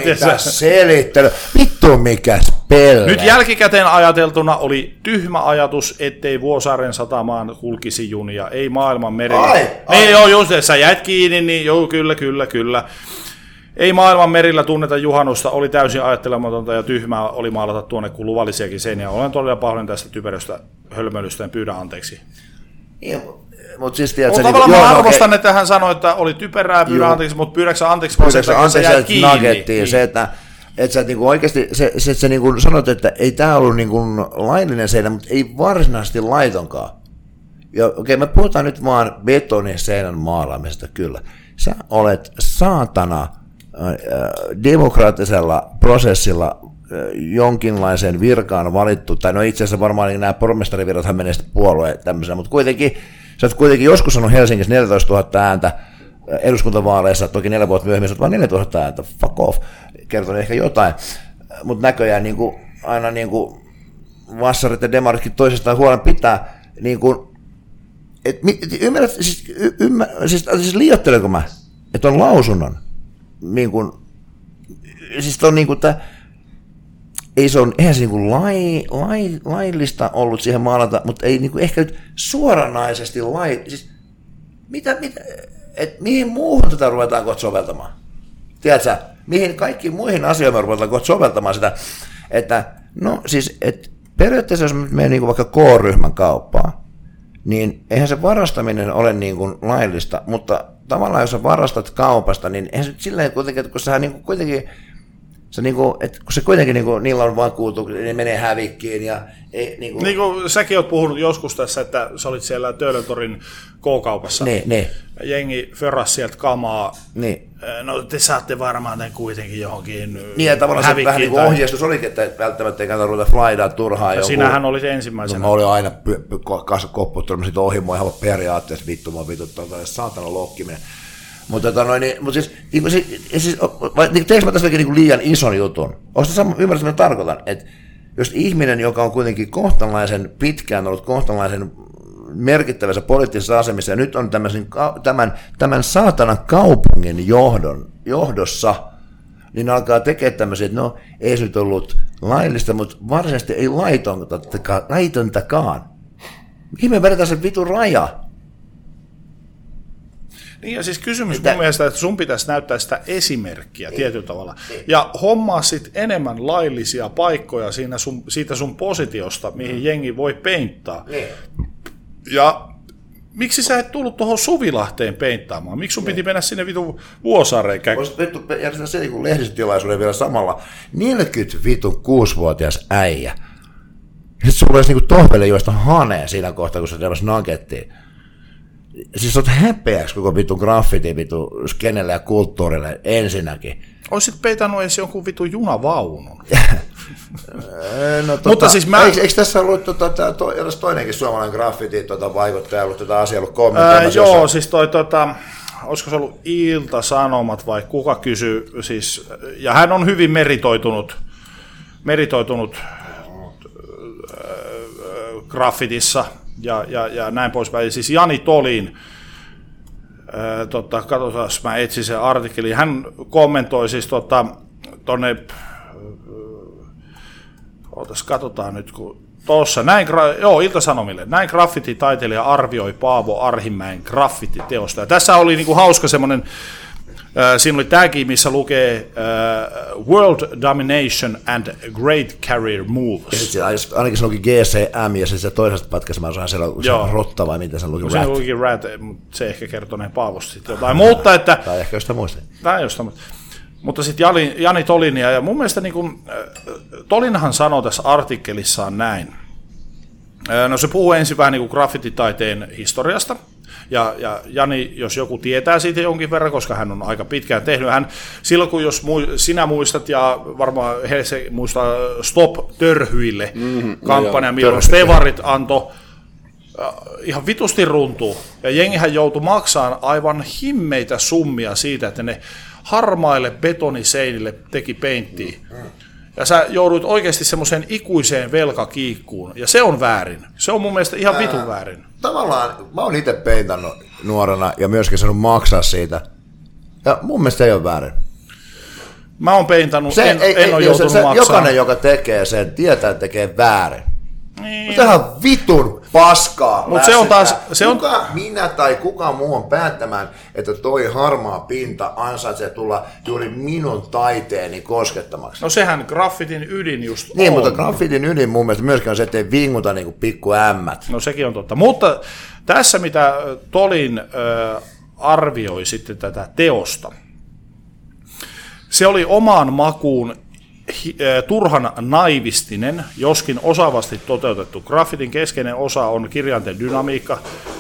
Vittu mikäs pelle. Nyt jälkikäteen ajateltuna oli tyhmä ajatus, ettei Vuosaaren satamaan kulkisi junia. Ei maailman merillä. Niin joo, just sä jäät kiinni, niin joo, kyllä. Ei maailman merillä tunneta juhannusta, oli täysin ajattelematonta ja tyhmää oli maalata tuonne kuin luvallisiakin seiniä. Olen todella pahoin tästä typeröstä hölmöilystä ja pyydän anteeksi. Mutta siis tiedätkö... Tavallaan mä arvostan, että hän sanoi, että oli typerää, pyydän anteeksi, mutta pyydätkö sä anteeksi, vaan se jäi kiinni. Se, että sä niinku oikeasti, se niinku sanot, että ei tää ollut niinku laillinen seinä, mutta ei varsinaisesti laitonkaan. Okei, me puhutaan nyt vaan betoniseinän maalaamisesta, kyllä. Sä olet saatana demokraattisella prosessilla jonkinlaiseen virkaan valittu, tai no itse asiassa varmaan nämä pormestarivirathan menee sitten puolueen tämmöisenä, mutta kuitenkin, sä oot kuitenkin joskus sanonut Helsingissä 14 000 ääntä eduskuntavaaleissa, toki 4 vuotta myöhemmin sä oot vaan 4 000 ääntä, fuck off, kertonut ehkä jotain, mutta näköjään niin kuin, aina niin kuin vassarit ja demaritkin toisestaan huolen pitää, niin kuin, siis liioittelenko mä, että on lausunnon, niin kuin, siis on niin kuin tämä, eihän se niin kuin laillista ollut siihen maalata, mutta ei niin kuin ehkä nyt suoranaisesti siis mihin muuhun tätä ruvetaan kohta soveltamaan? Tiedätkö, mihin kaikkiin muihin asioihin me ruvetaan kohta soveltamaan sitä, että no siis, että periaatteessa jos menee niin kuin vaikka K-ryhmän kauppaan, niin eihän se varastaminen ole niin kuin laillista, mutta tavallaan jos sä varastat kaupasta, niin eihän se sillä kuitenkin, että kun sä niin kuin kuitenkin, että kun se kuitenkin niin kuin, niillä on vaan kuultu, ne menee hävikkiin ja ei niin kuin säkin oot puhunut joskus tässä, että sä olit siellä Töölöntorin K-kaupassa. Niin. Jengi förras sieltä kamaa. Niin. No te saatte varmaan ne kuitenkin johonkin niin ja tavallaan se vähän niin kuin ohjeistus olikin, että välttämättä ei kannata ruveta flaidaa turhaan. Ja sinähän oli se ensimmäisenä. No mä olin aina kopputtanut siitä ohi mua ihan periaatteessa vituttaa saatana loukkiminen. Mutta teekö mä tässä niin liian ison jutun? Ymmärrätkö, mitä mä tarkoitan? Että jos ihminen, joka on kuitenkin kohtalaisen pitkään ollut kohtalaisen merkittävässä poliittisessa asemissa ja nyt on tämän saatanan kaupungin johdossa, niin alkaa tekemään tämmöisiä, että no ei se nyt ollut laillista, mutta varsinaisesti ei laitontakaan. Mihin me vedetään se vitun raja? Niin ja siis kysymys mun mielestä, että sun pitäisi näyttää sitä esimerkkiä tietyllä tavalla. Ja hommaa sit enemmän laillisia paikkoja siitä sun positiosta, mihin jengi voi peinttaa. Ja miksi sä et tullut tuohon Suvilahteen peinttaamaan? Miksi sun piti mennä sinne vitun Vuosaareen? Voisit vittu järjestää se niin lehdistötilaisuuden vielä samalla. 46-vuotias äijä. Sitten sulla olisi niin tohvelle joista haneen siinä kohtaa, kun sä teemässä nagettiin. Siis oot häpeäksi koko vitun graffiti vitun skenelle ja kulttuurille ensinnäkin. Oisit peitannut edes jonkun vitun junavaunun. No, mutta siis eikö tässä ollut edes toinenkin suomalainen graffiti vaikuttaja ollut tätä asiaa ollut kommentoimassa? Joo, siis olisiko se ollut Ilta-Sanomat vai kuka kysyi, siis, ja hän on hyvin meritoitunut graffitissa ja näin poispäin. Siis Jani Tolin, katsotaan, mä etsin sen artikkelin, hän kommentoi siis tuonne, katsotaan nyt, kun tuossa, Ilta-Sanomille, näin graffititaiteilija arvioi Paavo Arhimäen graffititeosta. Ja tässä oli niinku hauska semmoinen Siinä oli tämäkin, missä lukee World Domination and Great Career Moves. Ainakin se luki GCM ja se toisesta pätkässä mä osaan siellä rotta vai mitä se luki rat. Se luki rat, mutta se ehkä kertonee Paavosta sitten jotain. Mutta että, tai ehkä jostain muista. Mutta sitten Jani Tolinia, ja mun mielestä niin kuin, Tolinhan sanoi tässä artikkelissaan näin. No se puhuu ensin vähän niin kuin graffititaiteen historiasta. Ja Jani, jos joku tietää siitä jonkin verran, koska hän on aika pitkään tehnyt, silloin kun sinä muistat, ja varmaan se muistaa Stop Törhyille kampanja, milloin Stevarit antoi ihan vitusti runtuu, ja jengihän joutui maksamaan aivan himmeitä summia siitä, että ne harmaille betoniseinille teki peinttiä. Ja sä joudut oikeasti semmoiseen ikuiseen velkakiikkuun, ja se on väärin. Se on mun mielestä ihan vitun väärin. Tavallaan mä oon itse peintannut nuorena ja myöskin saanut maksaa siitä, ja mun mielestä ei ole väärin. Mä oon peintannut, en ole joutunut maksamaan. Jokainen, joka tekee sen, tietää, että tekee väärin. Niin. Tähän vitun paskaa. Mutta se on taas... Minä tai kuka muu on päättämään, että toi harmaa pinta ansaitsee tulla juuri minun taiteeni koskettamaksi. No sehän graffitin ydin just on. Niin, mutta graffitin ydin mun mielestä myöskin on se, ettei vinguta niin kuin pikku ämmät. No sekin on totta. Mutta tässä mitä Tolin arvioi sitten tätä teosta, se oli omaan makuun turhan naivistinen, joskin osaavasti toteutettu. Graffitin keskeinen osa on kirjainten dynamiikka.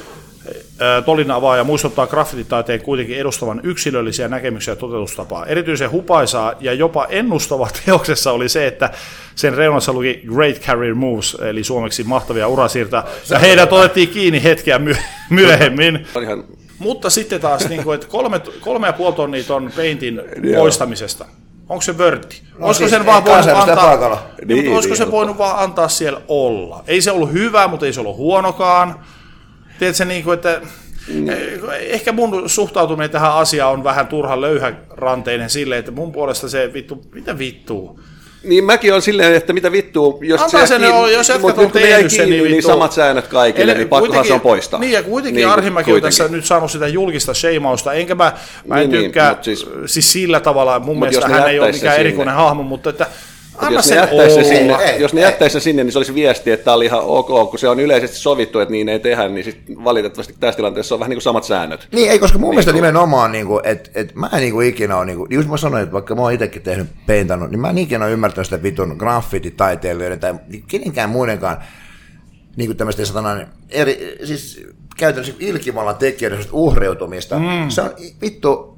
Tolin avaaja muistuttaa graffititaiteen kuitenkin edustavan yksilöllisiä näkemyksiä ja toteutustapaa. Erityisen hupaisaa ja jopa ennustava teoksessa oli se, että sen reunassa luki Great Career Moves, eli suomeksi mahtavia urasiirtoja, ja heidät otettiin kiinni hetkeä myöhemmin. Mutta sitten taas, että 3,5 tonnia ton peintin poistamisesta. Onko se vörtti? No, olisiko sen vaan voinut vaan antaa siellä olla? Ei se ollut hyvä, mutta ei se ollut huonokaan. Tiedätkö, että ehkä mun suhtautuminen tähän asiaan on vähän turhan löyhäranteinen silleen, että mun puolesta se mitä vittua? Niin mäkin on silleen, että mitä vittua, jos jätkät on tehnyt sen, niin samat säännöt kaikille, niin pakkohan se on poistaa. Niin, ja kuitenkin Arhimäki on tässä nyt saanut sitä julkista sheimausta, enkä mä en tykkää siis sillä tavalla, mun mielestä hän ei ole mikään erikoinen hahmo, mutta että anna sen olla. Jos ne jättäisi sen sinne, niin se olisi viesti, että tämä oli ihan ok, kun se on yleisesti sovittu, että niin ei tehdä, niin sitten valitettavasti tässä tilanteessa on vähän niin kuin samat säännöt. Niin, ei, koska mun mielestä nimenomaan, että mä en ikinä ole, just mä sanoin, että vaikka mä oon itsekin tehnyt peintannut, niin mä en ikinä ole ymmärtänyt sitä vitun graffititaiteilijoiden tai kenenkään muidenkaan tämmöistä siis käytännössä ilkivallan tekijöiden uhreutumista. Se on vittu,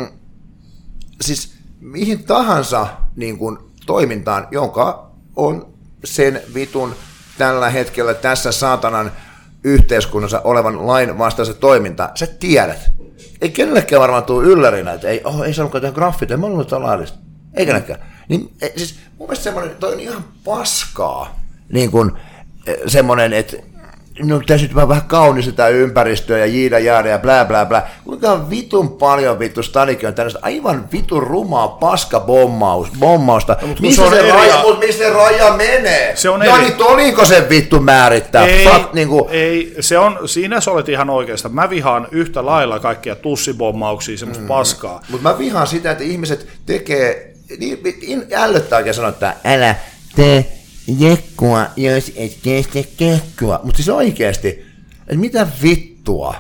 siis mihin tahansa toimintaan, joka on sen vitun tällä hetkellä tässä saatanan yhteiskunnassa olevan lain vastaisen toiminta. Sä tiedät. Ei kenellekään varmaan tule yllärinä, että ei saanutkaan tehdä graffiteja, mä olen laillista. Ei kenellekään. Niin, siis mun mielestä semmoinen, toi on ihan paskaa. Niin kuin semmoinen, että no tässä nyt vähän kaunistetaan ympäristöä ja jiida ja blää blää blää. Kuinka vitun paljon vittu stadikin on tällaista aivan vitun rumaa paskabommausta. No, missä se raja menee? Se on Jani Tolinko sen vittu määrittää? Ei, siinä sä olet ihan oikeasta. Mä vihaan yhtä lailla kaikkia tussibommauksia, semmoista paskaa. Mutta mä vihaan sitä, että ihmiset tekee, niin ällöttää oikein sanoa, että älä tee jekkua, jos et kestä kekkua. Mutta siis oikeasti, että mitä vittua?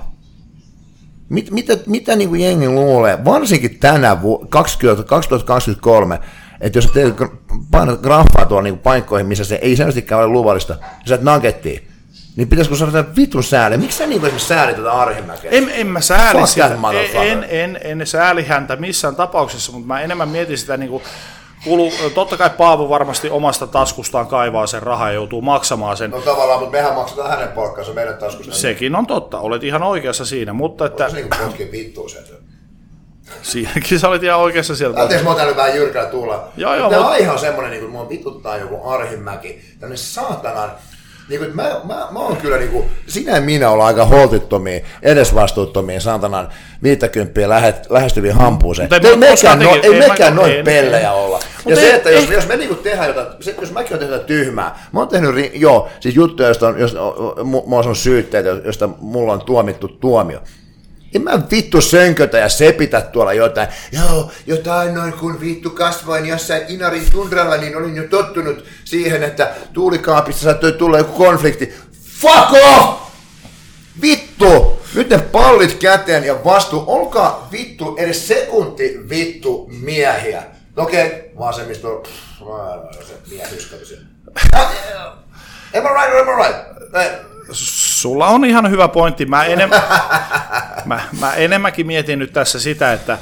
Mitä niin kuin jengi luulee, varsinkin tänä 2023, että jos teet painat graffaa tuolla niin paikkoihin, missä se ei selvästikään ole luvallista, ja sä et nakettiin, niin pitäisikö saada vitun sääli? Miksi sä niin esimerkiksi sääli tätä Arhimäkeä? En mä sääli sitä. En sääli häntä missään tapauksessa, mutta mä enemmän mietin sitä niin kuin totta kai Paavo varmasti omasta taskustaan kaivaa sen rahaa ja joutuu maksamaan sen. No tavallaan, mutta mehän maksetaan hänen palkkaansa meidän taskusta. Sekin on totta, olet ihan oikeassa siinä, mutta että... Onko se niin kuin potkin vittua sieltä? Siinäkin sä olit ihan oikeassa sieltä. Anteeksi, mä oon täällä vähän jyrkällä tulla. Joo, aihe on semmoinen, niin kuin mua vituttaa joku Arhimäki, tämmöinen saatanan... Niin mä oon kyllä, sinä ja minä ollaan aika holtittomia, edesvastuuttomia, saatanan 50 lähestyviä hampuuseen. Ei mekään noin pellejä olla. Ja se, että jos me tehdään jotain, jos mäkin oon tehnyt jotain tyhmää, mä oon tehnyt, siis juttuja, josta mulla on syytteitä, josta mulla on tuomittu tuomio. En mä vittu sönkötä ja sepitä tuolla jotain. Joo, jotain noin kun vittu kasvoin jossain Inarin tundralla, niin olin jo tottunut siihen, että tuulikaapissa saattoi tulla joku konflikti. Fuck off! Vittu! Nyt ne pallit käteen ja vastuu. Olkaa vittu edes sekunti vittu miehiä. Okei, vasemmisto. Miehyskävisiä. Am I right? Sulla on ihan hyvä pointti. Mä enemmänkin mietin nyt tässä sitä, että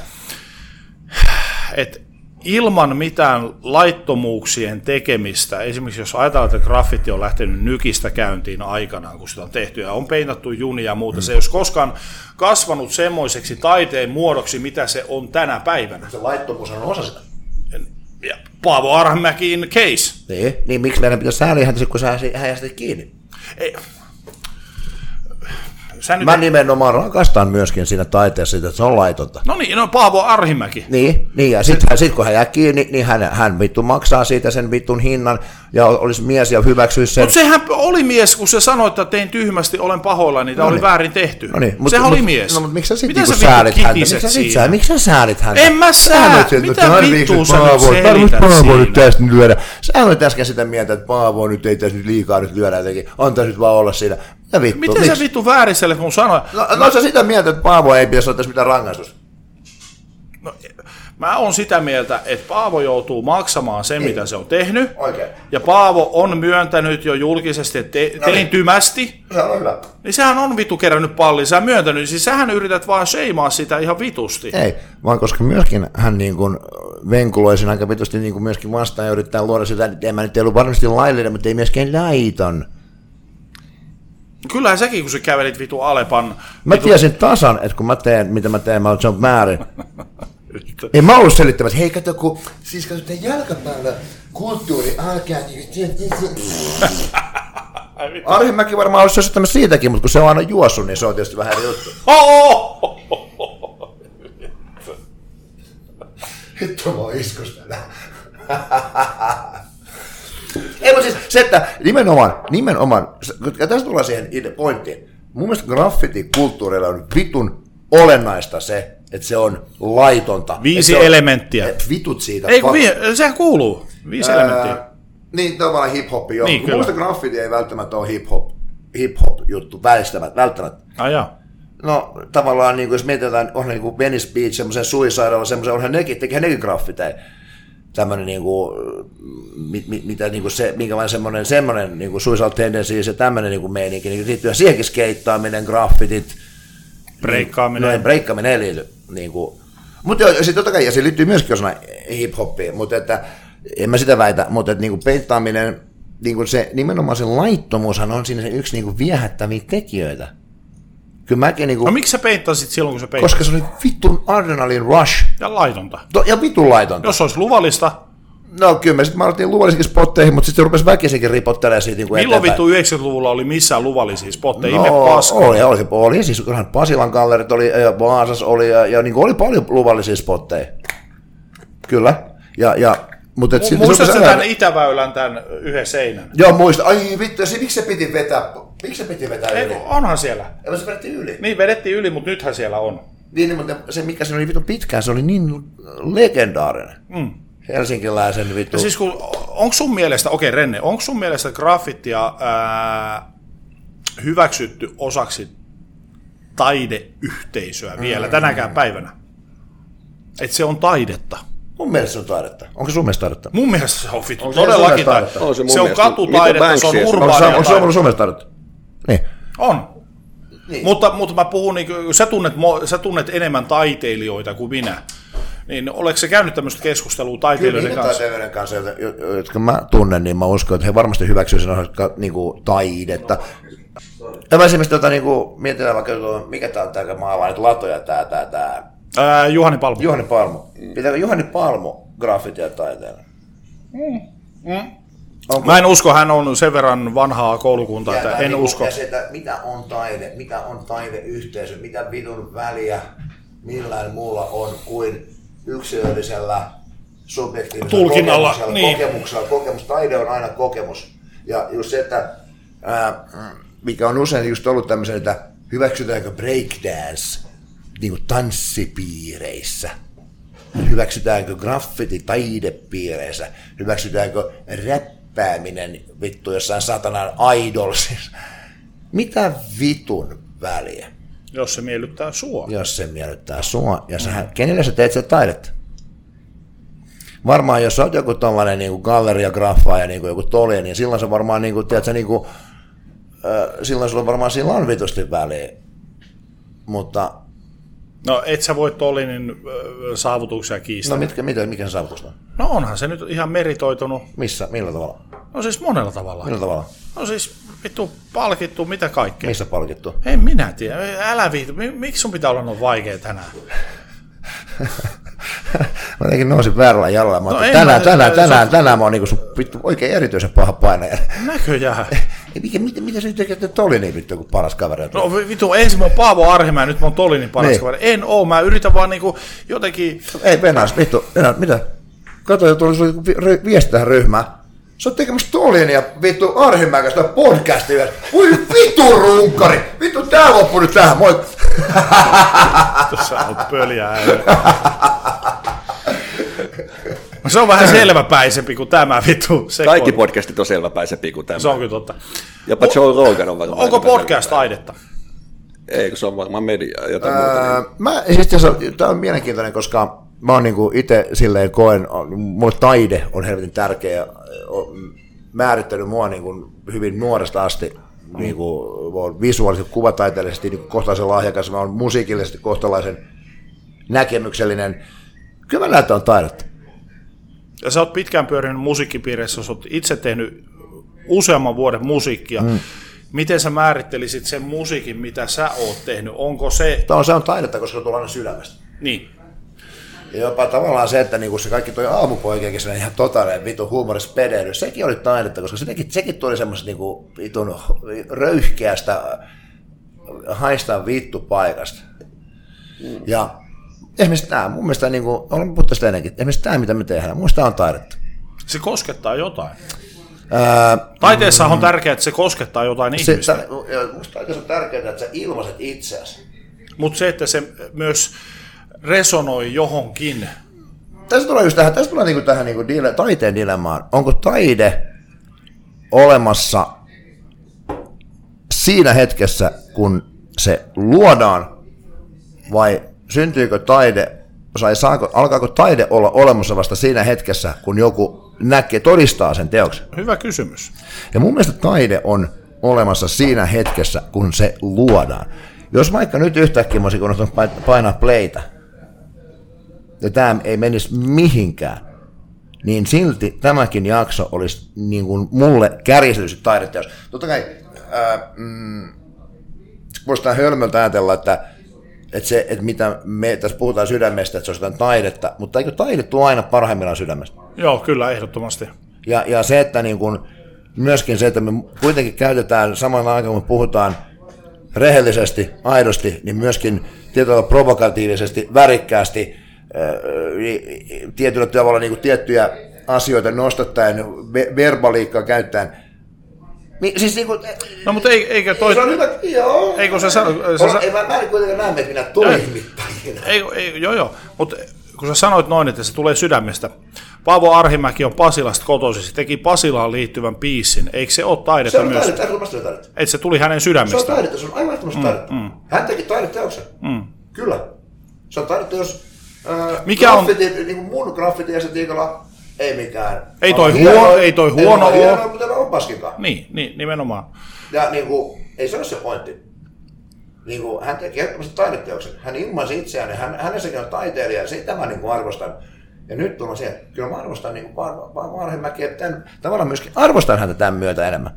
ilman mitään laittomuuksien tekemistä, esimerkiksi jos ajatellaan, että graffiti on lähtenyt nykistä käyntiin aikanaan, kun sitä on tehty ja on peinattu junia ja muuta, se ei olisi koskaan kasvanut semmoiseksi taiteen muodoksi, mitä se on tänä päivänä. Se laittomuus on osa sitä. Ja Paavo Arhimäkin case. Niin miksi meidän pitäisi sääliä häntä, kun sä häjästit kiinni? Ei. Mä nimenomaan rakastan myöskin siinä taiteessa, että se on laitonta. No niin, no Paavo Arhimäki. Niin ja sit kun hän jää kiinni, niin hän vittu maksaa siitä sen vittun hinnan ja olisi mies ja hyväksyisi sen. Mutta sehän oli mies, kun se sanoi, että tein tyhmästi, olen pahoilla, niitä oli väärin tehty. No niin, sehän oli mies. No mutta miksi sä sitten niinku säälit häntä? Miksi sä säälit häntä? En mä sää. Mitä vittua sä nyt selität Paavo nyt tästä nyt lyödä. Sä olet äsken sitä mieltä, että Paavo nyt ei tässä nyt liikaa nyt lyödä jotenkin. Antaa nyt vaan olla siinä. Miten sä vittu vääristelet mun sanoa? No sä sitä mieltä, että Paavo ei pitäisi olla tässä mitään rangaistus. No, mä oon sitä mieltä, että Paavo joutuu maksamaan sen, mitä se on tehnyt. Oikein. Ja Paavo on myöntänyt jo julkisesti, että tein tymästi. Se on hyvä. Niin sehän on vittu kerännyt pallin. Sä myöntänyt, siis sähän yrität vaan sheimaa sitä ihan vitusti. Ei, vaan koska myöskin hän niin kuin venkuloi sen aika vitusti niin kuin myöskin vastaan ja yrittää luoda sitä, että en mä nyt ei ollut varmasti laillinen, mutta ei myöskään laiton. Kyllähän säkin, kun sä kävelit vitu Alepan... Mä tiesin tasan, että kun mä teen, mitä mä teen, se on väärin. Ei mä ollut selittämässä, hei kato, kun siis kato tämän jalkapallon kulttuuri alkaa Arhimäki varmaan olisi selittämässä siitäkin, mutta kun se on aina juossut, niin se on tietysti vähän eri juttu. Hitto mä oon iskus tällä. Ei, mutta siis se, että nimenomaan, ja tässä tullaan siihen pointtiin. Mun mielestä graffiti-kulttuurilla on vitun olennaista se, että se on laitonta. 5 elementtiä. Vitut siitä. Ei, sehän kuuluu. 5 elementtiä. Niin, tavallaan hip-hoppi joo. Niin, mun mielestä graffiti ei välttämättä ole hip-hop-juttu, välttämättä. Jaa. No tavallaan, niin jos mietitään, on niin kuin Venice Beach, semmoisen Suicidella, semmoisen, onhan nekin graffiteja. Tämmöinen niinku mitä niinku se minkälainen semmoinen niinku suicide tendency se tämmöinen niinku meininki niinku liittyy siihenkin skeittaaminen, graffitit, breikkaaminen eli niinku. Mutta sitten totta kai ja se liittyy myöskin osana hip-hoppiin, mutta että en mä sitä väitä, mutta että niinku peittaaminen niinku se nimenomaan se laittomuushan on siinä se yksi niinku viehättäviä tekijöitä. Kyllä mäkin niinku. No miksi sä peittasit silloin kun sä peittasit? Koska se oli vittun adrenalin rush. Ja laitonta. Ja vitun laitonta. Jos olisi luvallista. No kyllä me sitten aloitettiin luvallisinkin spotteihin, mutta sitten se rupesi väkisinkin ripottelemaan siitä niin milloin vittu 90-luvulla oli missään luvallisia spotteja? No oli. Siis kyllähän Pasilan gallerit oli ja Vaasas oli ja niin oli paljon luvallisia spotteja. Kyllä. Mutta muistatko tämän Itäväylän tämän yhden seinän? Joo muista. Ai vittu, miksi se piti vetää yli? Onhan siellä. Ja se vedettiin yli. Niin vedettiin yli, mutta nythän siellä on. Niin, mutta se mikä siinä oli vittu pitkään, se oli niin legendaarinen. Helsinkiläisen vittu. Ja siis onko sun mielestä, Renne, onko sun mielestä graffitia hyväksytty osaksi taideyhteisöä vielä tänäkään päivänä? Että se on taidetta. Mun mielestä se on taidetta. Onko se sun mielestä taidetta? Mun mielestä se on vittu todellakin taidetta. Se on katutaidetta, se on urbaania taidetta. Onko se sun mielestä taidetta? Niin. On. Niin. Mutta mä puhun, niin, sä tunnet enemmän taiteilijoita kuin minä. Niin oletko se käynyt tämmöistä keskustelua taiteilijoiden kanssa? Kyllä taiteilijoiden kanssa, jotka mä tunnen, niin mä uskon, että he varmasti hyväksyisivät niinku taidetta. Tämä esimerkiksi mietitään vaikka, mikä tää on tää maavaa, nyt latoja tää. Juhani Palmu. Juhani Palmu. Pitääkö Juhani Palmu graffitia taiteella? Mä en usko, hän on sen verran vanhaa koulukuntaa, että en usko. Että mitä on taide, mitä on taideyhteisö, mitä vitun väliä millään muulla on kuin yksilöllisellä subjektiivisella tulkinnalla, kokemuksella. Taide on aina kokemus. Ja just se, että mikä on usein just ollut tämmöisen, että hyväksytäänkö breakdance niin kuin tanssipiireissä? Hyväksytäänkö graffiti taidepiireissä? Hyväksytäänkö räppääminen vittu jossain satanan idolsissa? Mitä vitun väliä? Jos se miellyttää sua. Jos se miellyttää sua. Ja kenelle sä teet sitä taidetta? Varmaan jos olet joku tollainen niin galleriagraffa ja niin joku toli, niin silloin se varmaan, niin kuin, tiedätkö, niin kuin, silloin sulla varmaan sillä on vitusti väliä. Mutta... No et sä voi Tolinin saavutuksia kiistää. No mikä se saavutus on? No onhan se nyt ihan meritoitunut. Missä? Millä tavalla? No siis monella tavalla. Millä tavalla? No siis vittu palkittu, mitä kaikkea. Missä palkittu? En minä tiedä. Älä viitu. Miksi sun pitää olla noin vaikea tänään? Mä jotenkin nousin väärällä jalalla. Mä tänään mä oon niinku sun vittu oikein erityisen paha painaja. Näköjään. Mitä se nyt tekee, että Tolini vittu joku paras kaveri? No vittu, ensin mä oon Paavo Arhimäe, nyt mä oon Tolinin paras kaveri. En oo, mä yritän vaan niinku jotenkin... Ei Venäs, vittu, mitä? Kato, jo tuli viesti tähän ryhmään. Sä oot tekemässä Tolinia vittu Arhimäen kanssa podcastia. Voi vittu runkari! Vittu tää loppu nyt tähän, moi! Tuossa on pöljää ääneen. Se on vähän selväpäisempi kuin tämä vittu. Kaikki podcastit on selväpäisempi kuin tämä. Se on kyllä totta. Jopa Joe Rogan on varmaan. Onko podcast taidetta? Ei, kun se on varmaan media jotain muuta. Tämä on mielenkiintoinen, koska mä oon niinku itse silleen koen, mulle taide on helvetin tärkeä, määrittänyt mua niinku hyvin nuoresta asti. Niinku, visuaalisesti, kuvataiteellisesti niinku kohtalaisen lahjakas, mä oon musiikillisesti kohtalaisen näkemyksellinen. Kyllä mä näen, että on taidetta. Ja sä oot pitkään pyörinyt musiikkipiirissä, sä oot itse tehnyt useamman vuoden musiikkia. Miten sä määrittelisit sen musiikin, mitä sä oot tehnyt? Onko se... Se on taidetta, koska se tulee aina sydämestä. Niin. Ja jopa tavallaan se, että niinku se kaikki toi aamupoikiakin se ihan totaalinen vitun huumorispedely, sekin oli taidetta, koska sekin tuli semmoista niinku vitun röyhkeästä haistaa vittu paikasta. Ja esimerkiksi tämä, mun mielestä, niin kuin, olen puhuttu sitä ennenkin, esimerkiksi tämä, mitä me tehdään, mun mielestä on taidetta. Se koskettaa jotain. Taiteessa on tärkeää, että se koskettaa jotain ihmistä. Minusta taiteessa on tärkeää, että sä ilmaiset itseäsi. Mutta se, että se myös resonoi johonkin. Tässä tulee just tähän niin kuin taiteen dilemmaan. Onko taide olemassa siinä hetkessä, kun se luodaan, vai syntyykö taide, alkaako taide olla olemassa vasta siinä hetkessä, kun joku todistaa sen teoksen? Hyvä kysymys. Ja mun mielestä taide on olemassa siinä hetkessä, kun se luodaan. Jos vaikka nyt yhtäkkiä mä olisin unohtanut painaa playtä, ja tämä ei menisi mihinkään, niin silti tämäkin jakso olisi niin kuin mulle kärjistetysti taideteos. Totta kai, voisi hölmöltä ajatella, että mitä me tässä puhutaan sydämestä, että se on jotain taidetta, mutta eikö taide tule aina parhaimmillaan sydämestä? Joo, kyllä, ehdottomasti. Ja se, että niin kun, myöskin se, että me kuitenkin käytetään samalla aikaan, kun me puhutaan rehellisesti, aidosti, niin myöskin tietyllä provokatiivisesti, värikkäästi, tietyllä tavalla niin kuin tiettyjä asioita nostattaen, verbaliikkaa käyttäen. Siis niin kuin, no mutta eikö toi... Se on hyvä, joo. Eikö se sano... Mä en kuitenkaan näe, että minä toimittajina. Joo, mutta kun sä sanoit noin, että se tulee sydämestä. Paavo Arhimäki on Pasilasta kotoisin, se teki Pasilaan liittyvän biisin. Eikö se ole taidetta se on myös? Taidetta. Että se tuli hänen sydämestä. Se on taidetta, se on aivan ehtomasti taidetta. Hän teki taideteoksen. Kyllä. Se on taidetta, jos graffiti, niin kuin mun graffitiesetiikalla ei mikään. Ei toi huono ole. Hienoa, mutta on paskinkaan. Niin, nimenomaan. Ja niin kuin, ei se ole se pointti. Niin kuin, hän teki ehdottomasti taideteoksen. Hän ilmaisi itseään ja hänessäkin on taiteilija ja sitä mä niin kuin arvostan. Ja nyt tullaan siihen, että kyllä mä arvostan niin Arhimäkiä, tavallaan myöskin arvostan häntä tämän myötä enemmän.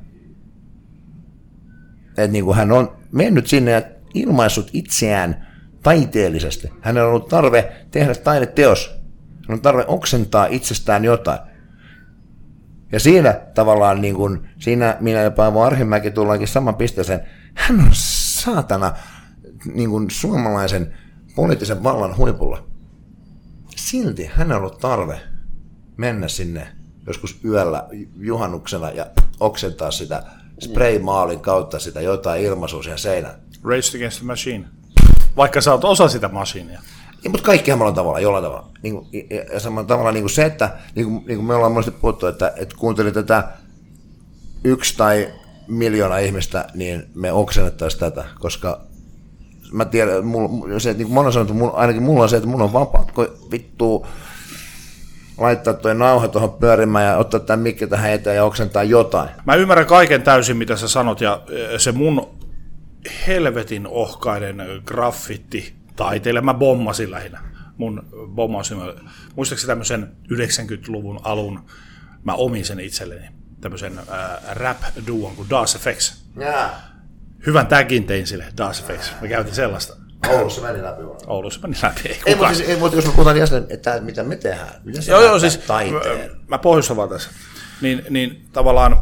Että niin kuin hän on mennyt sinne ja ilmaissut itseään taiteellisesti. Hänellä on ollut tarve tehdä taideteos. Hän on tarve oksentaa itsestään jotain. Ja siinä tavallaan, niin kuin, siinä minä ja Paavo Arhimäki tullaankin saman pisteeseen. Hän on saatana niin kuin suomalaisen poliittisen vallan huipulla. Silti hänellä on ollut tarve mennä sinne joskus yöllä juhannuksena ja oksentaa sitä spraymaalin kautta sitä jotain ilmaisua siihen seinään. Rage Against the Machine. vaikka sä oot osa sitä masiinia. Ja, mutta kaikkihan me ollaan tavallaan, jollain tavalla. Ja samalla tavalla niin kuin se, että niin kuin me ollaan monesti puhuttu, että kuuntelin tätä 1 tai miljoona ihmistä, niin me oksennettaisiin tätä, koska mä tiedän, se, niin kuin mä oon sanonut, ainakin mulla on se, että mun on vaan pakko vittua laittaa toi nauha tuohon pyörimään ja ottaa tämän mikki tähän eteen ja oksentaa jotain. Mä ymmärrän kaiken täysin, mitä sä sanot, ja se mun helvetin ohkainen graffitti taiteilija, mä bommasin lähinnä. Muistaakseni tämmöisen 90-luvun alun, mä omin sen itselleni, tämmöisen rap-duon kuin Das FX. Hyvän tagin tein sille, Das FX. Mä käytin sellaista. Oulussa meni läpi. Oulussa meni läpi. Ei, mutta jos me puhutaan jäsen, että mitä me tehdään. Mitä se siis taiteen? Mä pohjustavan tässä. Niin tavallaan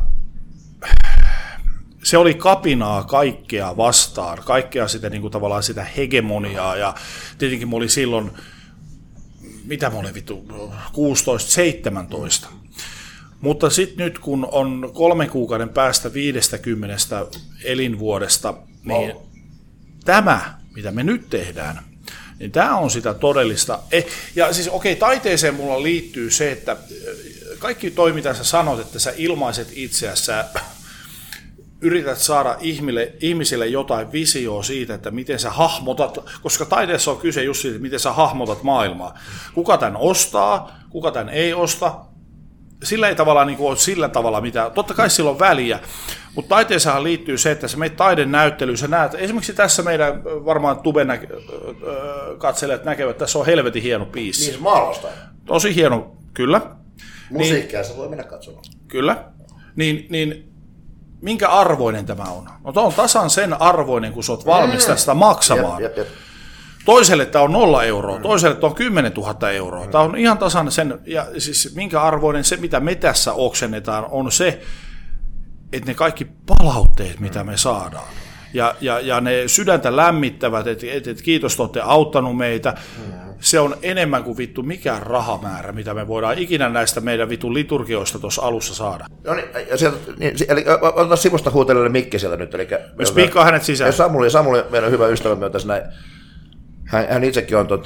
se oli kapinaa kaikkea vastaan, kaikkea sitä niin kuin tavallaan sitä hegemoniaa, ja tietenkin mä olin silloin, mitä mä olin vittu, 16-17. Mutta sitten nyt kun on 3 kuukauden päästä 50 elinvuodesta, niin tämä, mitä me nyt tehdään, niin tämä on sitä todellista. Ja siis taiteeseen mulla liittyy se, että kaikki toi, mitä sä sanot, että sä ilmaiset itseäsi, sä yrität saada ihmisille jotain visioa siitä, että miten sä hahmotat, koska taiteessa on kyse just siitä, miten sä hahmotat maailmaa. Kuka tämän ostaa, kuka tämän ei osta, sillä ei tavallaan niin kuin ole sillä tavalla mitään. Totta kai sillä on väliä, mutta taiteessahan liittyy se, että sä menet taidenäyttelyyn, sä näet, esimerkiksi tässä meidän varmaan tuben katselijat näkevät, että tässä on helvetin hieno biisi. Niin, maalausta. Tosi hieno, kyllä. Musiikkia niin, sä voi mennä katsomaan. Kyllä. Niin minkä arvoinen tämä on? No tämä on tasan sen arvoinen, kun sä oot valmis tästä maksamaan. Jep. Toiselle tämä on 0 euroa, toiselle tämä on 10 000 euroa. Tämä on ihan tasan sen, ja siis minkä arvoinen se, mitä me tässä oksennetaan, on se, että ne kaikki palautteet, mitä me saadaan. Ja ne sydäntä lämmittävät, että kiitos, että olette auttanut meitä. Se on enemmän kuin vittu mikään rahamäärä, mitä me voidaan ikinä näistä meidän vitun liturgioista tuossa alussa saada. No niin, eli otetaan sivusta huutelelle mikki sieltä nyt. Jos piikkaa hänet sisään. Samuli, meidän hyvä ystävämme on tässä näin. Hän itsekin on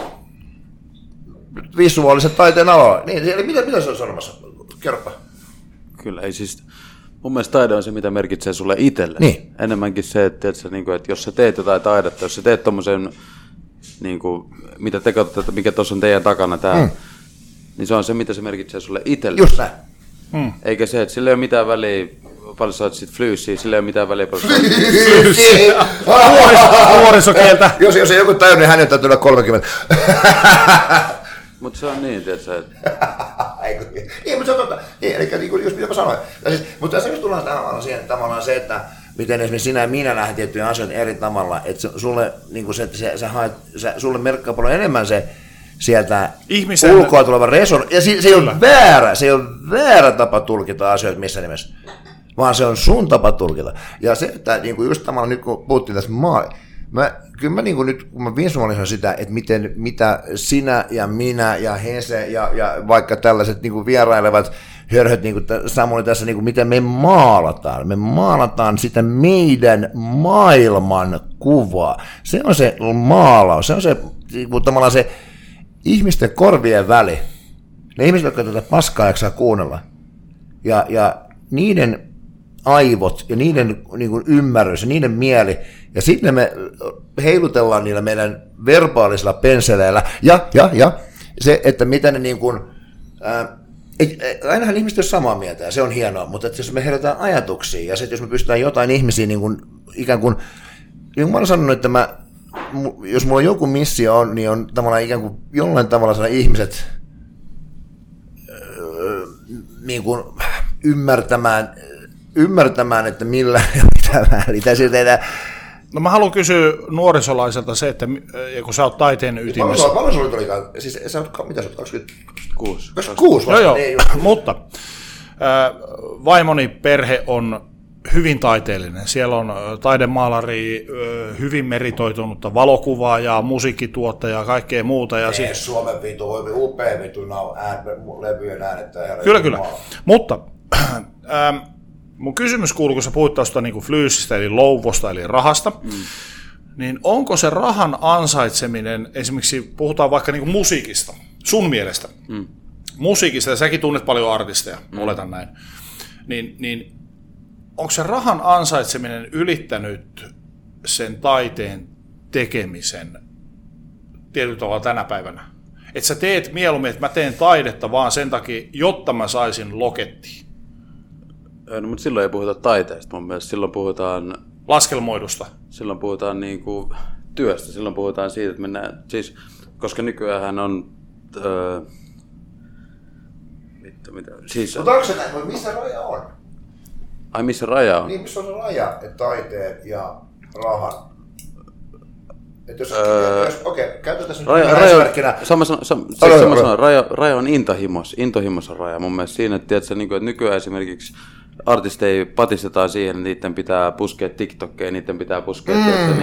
visuaalisen taiteen alalla. Niin, eli mitä se on sanomassa? Kerropa. Kyllä, ei siis. Mun mielestä taide on se, mitä merkitsee sulle itselle. Niin. Enemmänkin se, että jos sä teet jotain taidetta, jos sä teet tommosen, mitä te katsotte, mikä tuossa on teidän takana täällä, niin se on se, mitä se merkitsee sulle itselle. Just näin. Eikä se, että sillä ei ole mitään väliä, paljon sä oot sit flyyssiä, sillä ei ole mitään väliä. Nuorisokieltä. Jos ei joku tajun, niin hänen täytyy olla 30. Mutta se on niin, tiedätkö? Niin, mutta se on totta. Niin, eli just mitä mä sanoin. Siis, mutta tässä just tullaan tavallaan se, että miten esimerkiksi sinä ja minä nähdään tiettyjä asioita eri tavalla, että sulle, niin kuin se, että sulle merkkaa paljon enemmän se sieltä ihmisen ulkoa tuleva reson, ja se ei ole väärä tapa tulkita asioita missään nimessä, vaan se on sun tapa tulkita. Ja se, että niin kuin just tavallaan nyt kun puhuttiin tästä kyllä mä niin kuin nyt, kun mä visualisoin sitä, että mitä sinä ja minä ja Hese ja vaikka tällaiset niin kuin vierailevat hörhöt, niin kuin Samuli tässä, niin kuin miten me maalataan. Me maalataan sitä meidän maailman kuvaa. Se on se maalaus, se on se niin kuin tavallaan se ihmisten korvien väli. Ne ihmiset, jotka tätä paskaa jaksaa kuunnella. Ja niiden aivot ja niiden niin kuin ymmärrys ja niiden mieli, ja sitten me heilutellaan niillä meidän verbaalisilla penseleillä, ja se, että mitä ne niin kuin, ainahan ihmiset on samaa mieltä, ja se on hienoa, mutta että jos me herätään ajatuksia, ja sitten jos me pystytään jotain ihmisiä niin kuin, ikään kuin, niin kuin mä olen sanonut, että jos mulla on joku missio on, niin on tavallaan ikään kuin jollain tavalla sellainen ihmiset niin kuin ymmärtämään, että millä ja mitä väliä siitä tehdään. No mä haluan kysyä nuorisolaiselta se, että kun sä oot taiteen ytimessä. Paljon sulla olikaan? Siis sä oot, mitä sä oot, 26? 26 vasta? Joo, mutta vaimoni perhe on hyvin taiteellinen. Siellä on taidemaalari, hyvin meritoitunutta valokuvaajaa, musiikkituottajaa ja kaikkea muuta. Ja Suomen vitu, upea vitu, levyjen äänettää. Kyllä. Mutta mun kysymys kuuluu, kun sä puhuit tuosta niin flyysistä, eli louvosta, eli rahasta, niin onko se rahan ansaitseminen, esimerkiksi puhutaan vaikka niin kuin musiikista, sun mielestä, musiikista, ja säkin tunnet paljon artisteja, oletan näin, niin onko se rahan ansaitseminen ylittänyt sen taiteen tekemisen tietyllä tavalla tänä päivänä? Että sä teet mieluummin, että mä teen taidetta vaan sen takia, jotta mä saisin lokettiin. No, mutta silloin ei puhuta taiteesta mun mielestä. Silloin puhutaan laskelmoidusta. Silloin puhutaan niinku työstä. Silloin puhutaan siitä, että mennään, siis, koska nykyäänhän on siis, mutta onko se näin, missä raja on? Ai missä raja on? Niin, missä on se raja, että taiteen ja rahan? Että jos käytetään sen esimerkkinä. Raja on intohimos on raja. Mun mielestä siinä, että nykyään esimerkiksi artisteja patistetaan siihen, että niiden pitää puskea TikTokkeen, niiden pitää puskea,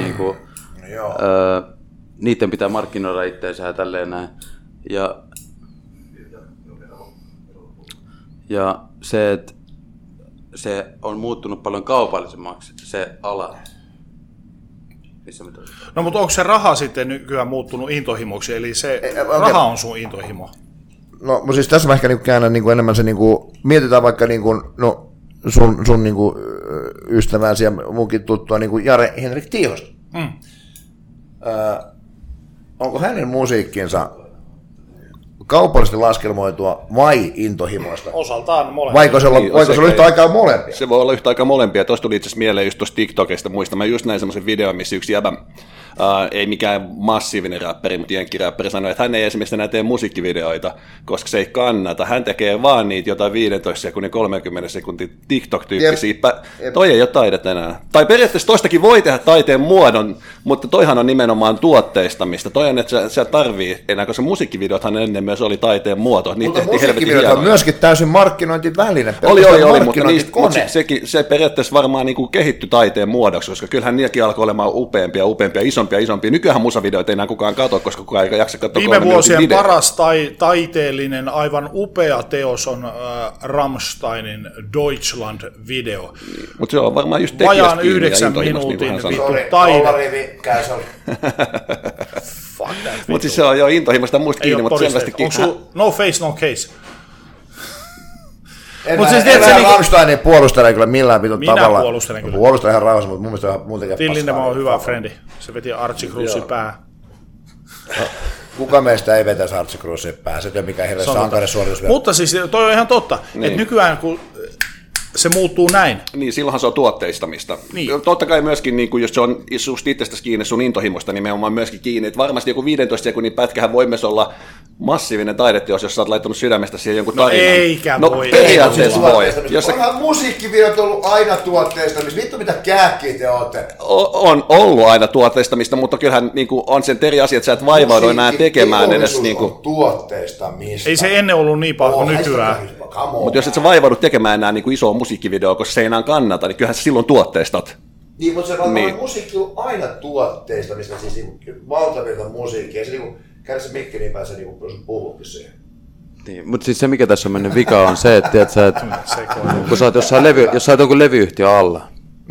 niiden pitää markkinoida itseensä ja tälleen näin. Ja se, että se on muuttunut paljon kaupallisemmaksi, se ala. No mutta onko se raha sitten nykyään muuttunut intohimoksi, eli se raha on sun intohimo? No siis tässä mä ehkä käännän enemmän se, mietitään vaikka sun ystäväsi ja munkin tuttua Jare Henrik Tiihosta. Onko hänen musiikkinsa kaupallisesti laskelmoitua vai intohimoista? Osaltaan molempia. Voiko se olla yhtä aikaa molempia? Se voi olla yhtä aikaa molempia. Tuosta tuli itse asiassa mieleen just tuosta TikTokista muista. Mä just näin semmoisen videon, missä yksi jäbä, ei mikään massiivinen räppäri, mutta jenkkiräppäri sanoi, että hän ei esimerkiksi enää tee musiikkivideoita, koska se ei kannata. Hän tekee vaan niitä jotain 15 sekunnin, 30 sekuntin TikTok-tyyppisiä. Toi ei ole taidetta enää. Tai periaatteessa toistakin voi tehdä taiteen muodon, mutta toihan on nimenomaan tuotteistamista. Toi on, että sä tarvii enää, koska musiikkivideothan ennen myös oli taiteen muoto. Mutta musiikkivideot on myöskin täysin markkinointiväline. Oli, mutta se periaatteessa varmaan niin kehittyi taiteen muodoksi, koska kyllähän niitäkin alkoi olemaan upeampia, isompia. Nykyään musavideoita ei enää kukaan katso, koska kukaan ei jaksa katsoa. Viime vuosien paras taiteellinen, aivan upea teos on Rammsteinin Deutschland-video. Niin, mutta se on varmaan just tekijästä vajaan 9 minuutin vittu taide. Mutta siis se on jo intohimoista muista kiinni, mutta selvästikin. Onko sulla no face, no case? En Rammsteinin puolustele kyllä millään vitun tavalla. Minä puolustelen kyllä. Puolustelen ihan rauhassa, mutta mun mielestä on muutenkin Till Lindemann on hyvä frendi. Se veti Archie Cruzin pää. No, kuka meistä ei vetäisi Archie Cruzin pää? Se ei ole mikään hirveä sankarisuoritus. Mutta siis toi on ihan totta, niin. Että nykyään kun se muuttuu näin. Niin, silloinhan se on tuotteistamista. Niin. Totta kai myöskin, niin kun, jos se on just itsestäsi kiinni sun intohimosta, niin nimenomaan myöskin kiinni. Että varmasti joku 15 sekunnin pätkähän voi myös olla massiivinen taideteos, jos sä oot laittanut sydämestä siihen jonkun tarinan. Eikä voi. Periaatteessa voi. Onhan musiikkivideot ollut aina tuotteistamista. Vittu mitä kääkkiä te ootte. On ollut aina tuotteistamista, mutta kyllähän niin kuin, on sen eri asia, että sä et vaivaudu enää tekemään edes. Niin kuin tuotteistamista. Ei se ennen ollut niin paljon kuin nykyään. Mutta jos et sä vaivaudu tekemään enää niin kuin isoa musiikkivideoa, koska se ei enää kannata, niin kyllähän sä silloin tuotteistat. Niin, mutta se musiikki on aina tuotteistamista, siis valtavirta musiikkia. Se niin käydä se mikki niin pääsee niin puhutkin siihen. Niin, mutta siis se mikä tässä on mennyt vika on se, että kun sä oot jos sä oot jonkun levyyhtiö alla,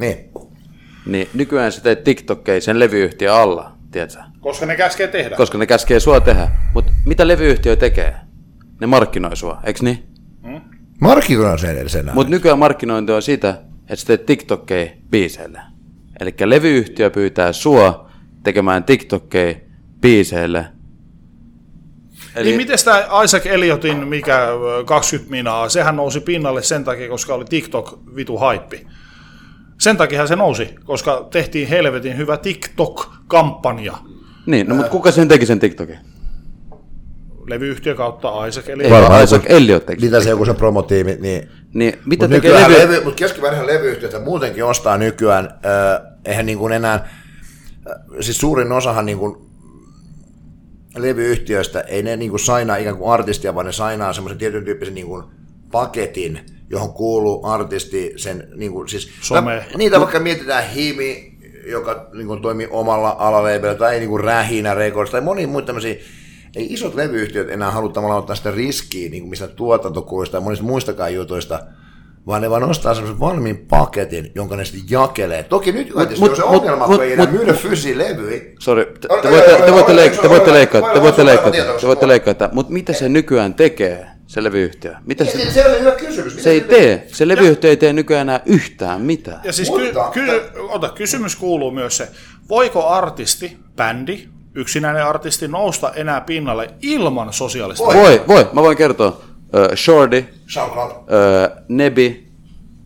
niin nykyään sä teet TikTokkeja sen levyyhtiö alla, tiedätkö? Koska ne käskee tehdä. Koska ne käskee sua tehdä. Mutta mitä levyyhtiö tekee? Ne markkinoi sua, eikö niin? Markkinoin sen edellisenä. Mutta nykyään markkinointi on sitä, että sä teet TikTokkeja biiseille. Eli levyyhtiö pyytää sua tekemään TikTokkeja biiseille. Niin miten tämä Isaac Elliotin, mikä 20 minaa, sehän nousi pinnalle sen takia, koska oli TikTok vitu haippi. Sen takia se nousi, koska tehtiin helvetin hyvä TikTok-kampanja. Niin, no mutta kuka sen teki sen TikTokin? Levyyhtiö kautta Isaac Elliot. Varmaan Isaac Elliot teki. Mitä se joku se promotiimi, niin mitä tekee mutta keskimäärin levyyhtiötä muutenkin ostaa nykyään, eihän niin kuin enää, siis suurin osahan niin kuin levyyhtiöistä, ei ne niin kuin sainaa ikään kuin artistia, vaan ne sainaa semmoisen tietyn tyyppisen niin kuin paketin, johon kuuluu artisti sen, niin kuin, siis niitä vaikka mietitään Himi, joka niin kuin toimii omalla alaleibellä, tai niin kuin Rähinä Records, tai moni muita tämmöisiä, ei isot levyyhtiöt enää halua tavallaan ottaa sitä riskiä, niin kuin mistä tuotantokuluista ja monista muistakaan jutuista, vaan ne vaan ostaa semmoisen valmiin paketin, jonka ne sitten jakelee. Toki nyt on se ongelma, kun ei enää myydä fyysisiä levyjä. Sori, te voitte leikkaa, mutta mitä se nykyään tekee, se levyyhtiö? Se on hyvä kysymys. Se ei tee. Se levyyhtiö ei tee nykyään enää yhtään mitään. Ja siis kysymys kuuluu myös se, voiko artisti, bändi, yksinäinen artisti nousta enää pinnalle ilman sosiaalista? Voi. Mä voin kertoa. Shorty, Nebi,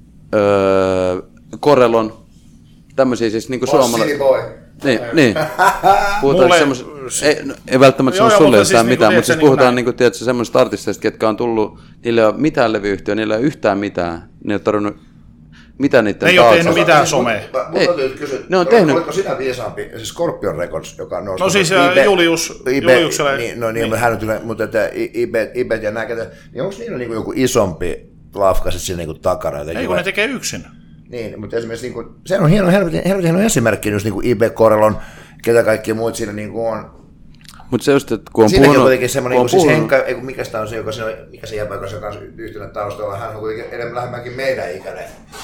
Korelon, tämmöisiä siis niinku suomalaisia. Niin. Puhutaan ei välttämättä sano sulle yhtään mitään, mutta siis puhutaan niinku, tiedätkö, semmoisista artisteista, ketkä on tullut, niillä ei ole mitään levyyhtiöä, niillä ei ole yhtään mitään, ne ei ole tarvinnut mitä niiden ei ole tehnyt mitään somea. Ne on tehnyt. Oliko sinä viisaampi, siis Scorpion Records, joka on noussut? No siis Juliukselle. Niin, hän on kyllä, mutta Ibet ja näkö, niin onko niillä niinku joku isompi lafka sitten siinä niinku takana? Ei, kun ne tekee yksin. Niin, mutta esimerkiksi niinku, se on helvetin hieno esimerkki, just niinku Ibet, Korelon, ketä kaikki muut siinä niinku on. Mutta se just, että kun on siinäkin on kuitenkin semmoinen, siis Henkka, mikä se on se, mikä se jäbä, joka se kanssa yhtenä taustalla, hän on kuitenkin enemmän lähemmänkin meidän ikäinen,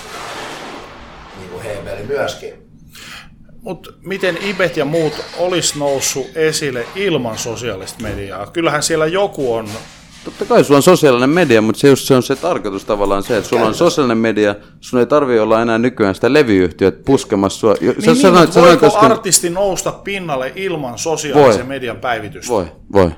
niin kuin Hebeli myöskin. Mutta miten Ibet ja muut olisi noussut esille ilman sosiaalista mediaa? Kyllähän siellä joku on. Totta kai sulla on sosiaalinen media, mutta se on se tarkoitus tavallaan se, että sulla on sosiaalinen media, sun ei tarvitse olla enää nykyään sitä levyyhtiötä puskemassa sua. Voiko artisti nousta pinnalle ilman sosiaalisen median päivitystä? Voi.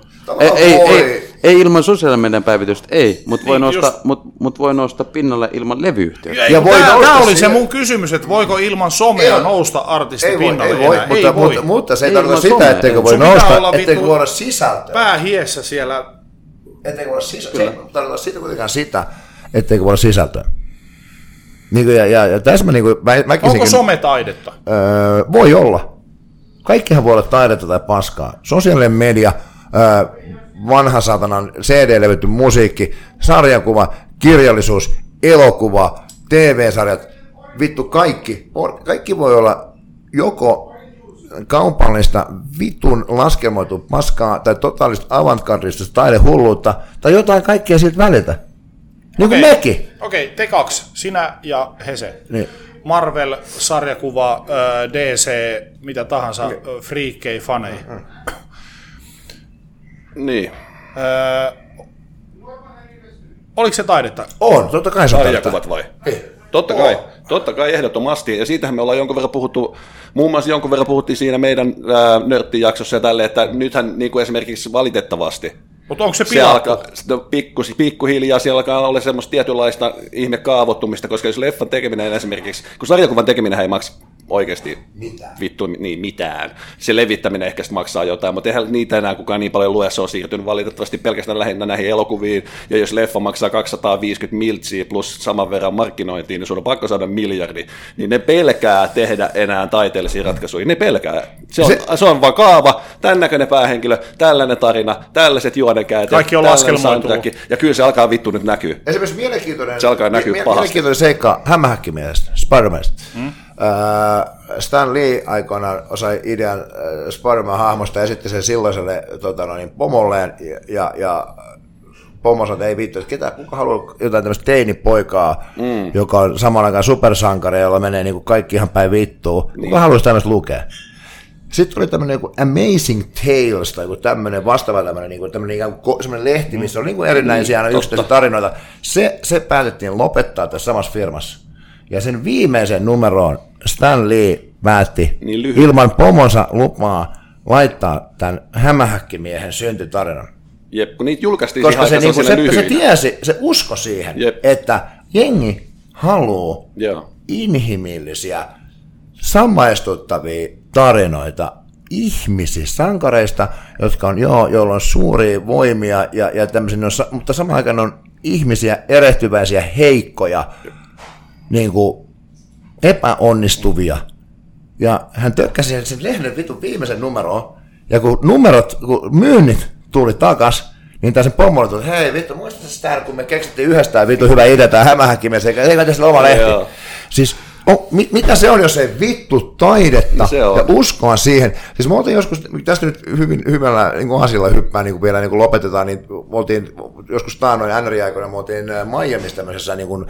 Ei ilman sosiaalisen median päivitystä, ei, mutta voi nousta pinnalle ilman levyyhtiötä. Tämä oli se mun kysymys, että voiko ilman somea nousta artisti pinnalle enää? Mutta se ei tarkoita sitä, etteikö voi nousta, etteikö voi olla sisältöä. Päähiessä siellä. Etteikö voi olla sisältöä. Se ei tarkoita sitä kuitenkaan sitä, etteikö voi olla sisältöä. Niin ja tässä mä onko some taidetta? Voi olla. Kaikkihan voi olla taidetta tai paskaa. Sosiaalinen media, vanha satanan CD-levytty musiikki, sarjakuva, kirjallisuus, elokuva, TV-sarjat, vittu kaikki voi olla joko kaupallista vitun laskelmoitu paskaa tai totaalista avantgardista taidehulluutta tai jotain kaikkea siltä väliltä. Niin kuin mekin. Okei, te kaksi, sinä ja Hese. Niin. Marvel, sarjakuva, DC, mitä tahansa, friikkei, fanei. Niin. Oliko se taidetta? On, totta kai se on taidetta. Sarjakuvat vai? Totta kai ehdottomasti. Ja siitähän me ollaan jonkun verran puhuttu, muun muassa jonkun verran puhuttiin siinä meidän nörttijaksossa ja tälle, että nythän niin kuin esimerkiksi valitettavasti. Mutta onko se pilattu? Pikkuhiljaa siellä alkaa olla semmoista tietynlaista ihmekaavoittumista, koska jos leffan tekeminen esimerkiksi, kun sarjakuvan tekeminen ei maksa oikeasti mitään. Se levittäminen ehkä maksaa jotain, mutta eihän niitä enää kukaan niin paljon lue, se on siirtynyt valitettavasti pelkästään lähinnä näihin elokuviin, ja jos leffa maksaa 250 miltsiä plus saman verran markkinointiin, niin sun on pakko saada miljardi, niin ne pelkää tehdä enää taiteellisia ratkaisuja, ne pelkää. Se on vaan kaava, tämän näköinen päähenkilö, tällainen tarina, tällaiset juonenkäytöt, kaikki on laskelmoitu. Ja kyllä se alkaa vittu nyt näkyy. Esimerkiksi mielenkiintoinen, se alkaa näkyä pahasti. Mielenkiintoinen seikka Hämähäkkimiehestä, Spider-Manista. Stan Lee aikoinaan osai idean Spider-Man-hahmosta ja esitti sen silloiselle pomolleen ja pomo sanoi, että ei vittu, että kuka haluaa jotain tämmöistä teinipoikaa, joka on samaan aikaan supersankari, jolla menee niin kuin kaikki ihan päin vittuun. Kuka haluaisi tämmöistä lukea? Sitten tuli tämmöinen joku Amazing Tales tai joku tämmöinen vastaava tämmöinen, niin kuin semmoinen lehti, missä oli niin kuin erinäisiä yksittäisiä tarinoita. Se päätettiin lopettaa tässä samassa firmassa. Ja sen viimeisen numeroon Stan Lee päätti ilman pomonsa lupaa laittaa tämän Hämähäkkimiehen syntytarinan. Jep, kun niitä julkaistiin koska se tiesi, se usko siihen, että jengi haluaa inhimillisiä, samaistuttavia tarinoita ihmisistä, sankareista, jotka on joilla on suuria voimia ja tämmöisiä, mutta samaan aikaan on ihmisiä, erehtyväisiä, heikkoja, niin kuin epäonnistuvia. Ja hän tökkäsi sen lehden vitun viimeisen numeroon, ja kun myynnit tuli takas, niin taas sen pommolle tuli, hei vittu, muistatko sitä, kun me keksittiin yhdestään vittu hyvä idea tää Hämähäkkimiehen, eikä tässä ole oma lehti. Siis mitä se on, jos ei vittu taidetta ja uskoa siihen? Siis me oltiin joskus, tästä nyt hyvällä niin asialla hyppää, niin kuin vielä niin kuin lopetetaan, niin me oltiin joskus taannoin NR-aikoina, me oltiin Miamiissa tämmöisessä niin kuin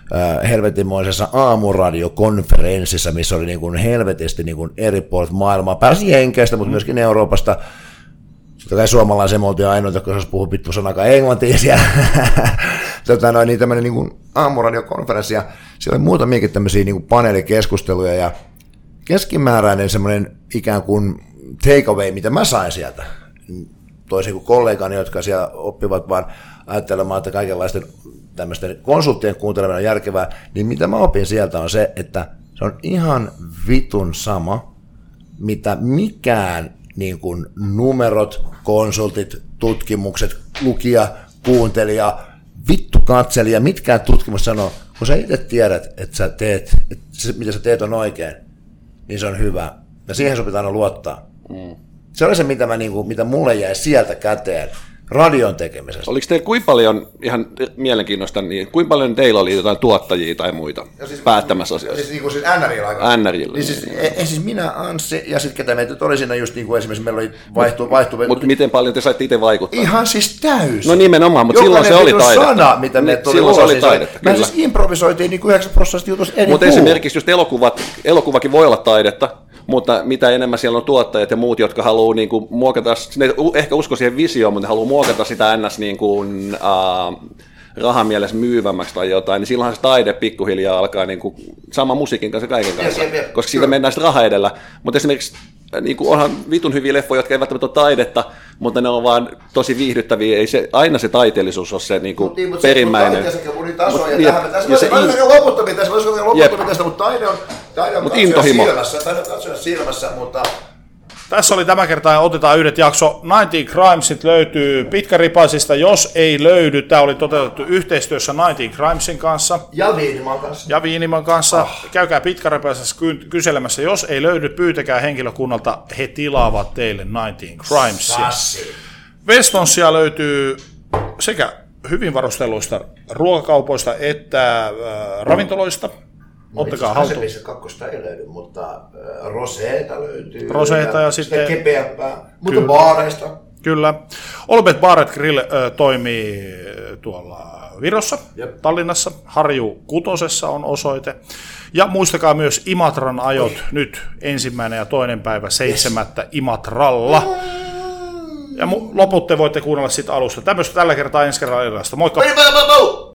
helvetimoisessa aamuradiokonferenssissa, missä oli niin kuin helvetisti niin kuin eri puolet maailmaa, pääsi Jenkeistä, mutta myöskin Euroopasta. Totta kai suomalaisen me oltiin ainoita, kun se puhui vittu sanakaan englantia siellä. Niin tämmöinen niin kuin aamuradiokonferenssi, ja siellä oli muutamiakin tämmöisiä niin kuin paneelikeskusteluja, ja keskimääräinen semmoinen ikään kuin takeaway, mitä mä sain sieltä, toisin kuin kollegani, jotka siellä oppivat vaan ajattelemaan, että kaikenlaisten tämmöisten konsulttien kuunteleminen on järkevää, niin mitä mä opin sieltä on se, että se on ihan vitun sama, mitä mikään niin kuin numerot, konsultit, tutkimukset, lukija, kuuntelija, vittu katselija, mitkään tutkimus sanoo, kun sä itse tiedät, että sä teet, että se, mitä sä teet on oikein, niin se on hyvä. Ja siihen sun pitää aina luottaa. Se oli se, mitä mulle jäi sieltä käteen radion tekemisestä. Oliko teillä kuinka paljon, ihan mielenkiinnosta, niin kuinka paljon teillä oli jotain tuottajia tai muita päättämässä asioista? Siis, niin siis NRillä aika. NRillä. Niin siis minä, Anssi ja sitten ketä meitä oli siinä just niin kuin esimerkiksi meillä oli vaihtuvia. Mutta miten paljon te saitte itse vaikuttaa? Ihan siis täysin. No nimenomaan, mutta silloin se oli taidetta. Sana, mitä me tuli silloin se oli taidetta. Me siis improvisoitiin niin 9% jutusta eri Mutta esimerkiksi just elokuvakin voi olla taidetta, mutta mitä enemmän siellä on tuottajat ja muut, jotka haluaa niinku muokata, ne ehkä usko siihen visioon, mutta ne haluaa muokata sitä ns. Niinku, rahan mielessä myyvämmäksi tai jotain, niin silloinhan se taide pikkuhiljaa alkaa niinku, sama musiikin kanssa kaiken kanssa, koska siitä mennään sitten raha edellä. Mutta esimerkiksi niinku, onhan vitun hyviä leffoja, jotka ei välttämättä ole taidetta, mutta ne on vaan tosi viihdyttäviä. Ei se, aina se taiteellisuus ole se niinku, perimmäinen. Mutta taide on silmässä, mutta... Tässä oli tämä kerta, otetaan yhdet jakso. 90 Crimesit löytyy pitkäripaisista, jos ei löydy. Tämä oli toteutettu yhteistyössä 90 Crimesin kanssa. Ja Viiniman kanssa. Käykää pitkäripaisessa kyselemässä. Jos ei löydy, pyytäkää henkilökunnalta. He tilaavat teille 90 Crimesia. Westonsia löytyy sekä hyvin varustelluista ruokakaupoista että ravintoloista. Ottakaa haltuun. Kakkosta ei löydy, mutta roseeta löytyy. Roseeta ja sitten kepeämpää, mutta baareista. Kyllä. Olbet Bar & Grill toimii tuolla Virossa, Tallinnassa. Harju 6 on osoite. Ja muistakaa myös Imatran ajot nyt 1. ja 2. päivä 7. Imatralla. Ja loput te voitte kuunnella siitä alusta. Tämmöistä tällä kertaa ensi kerralla erilaista. Moikka!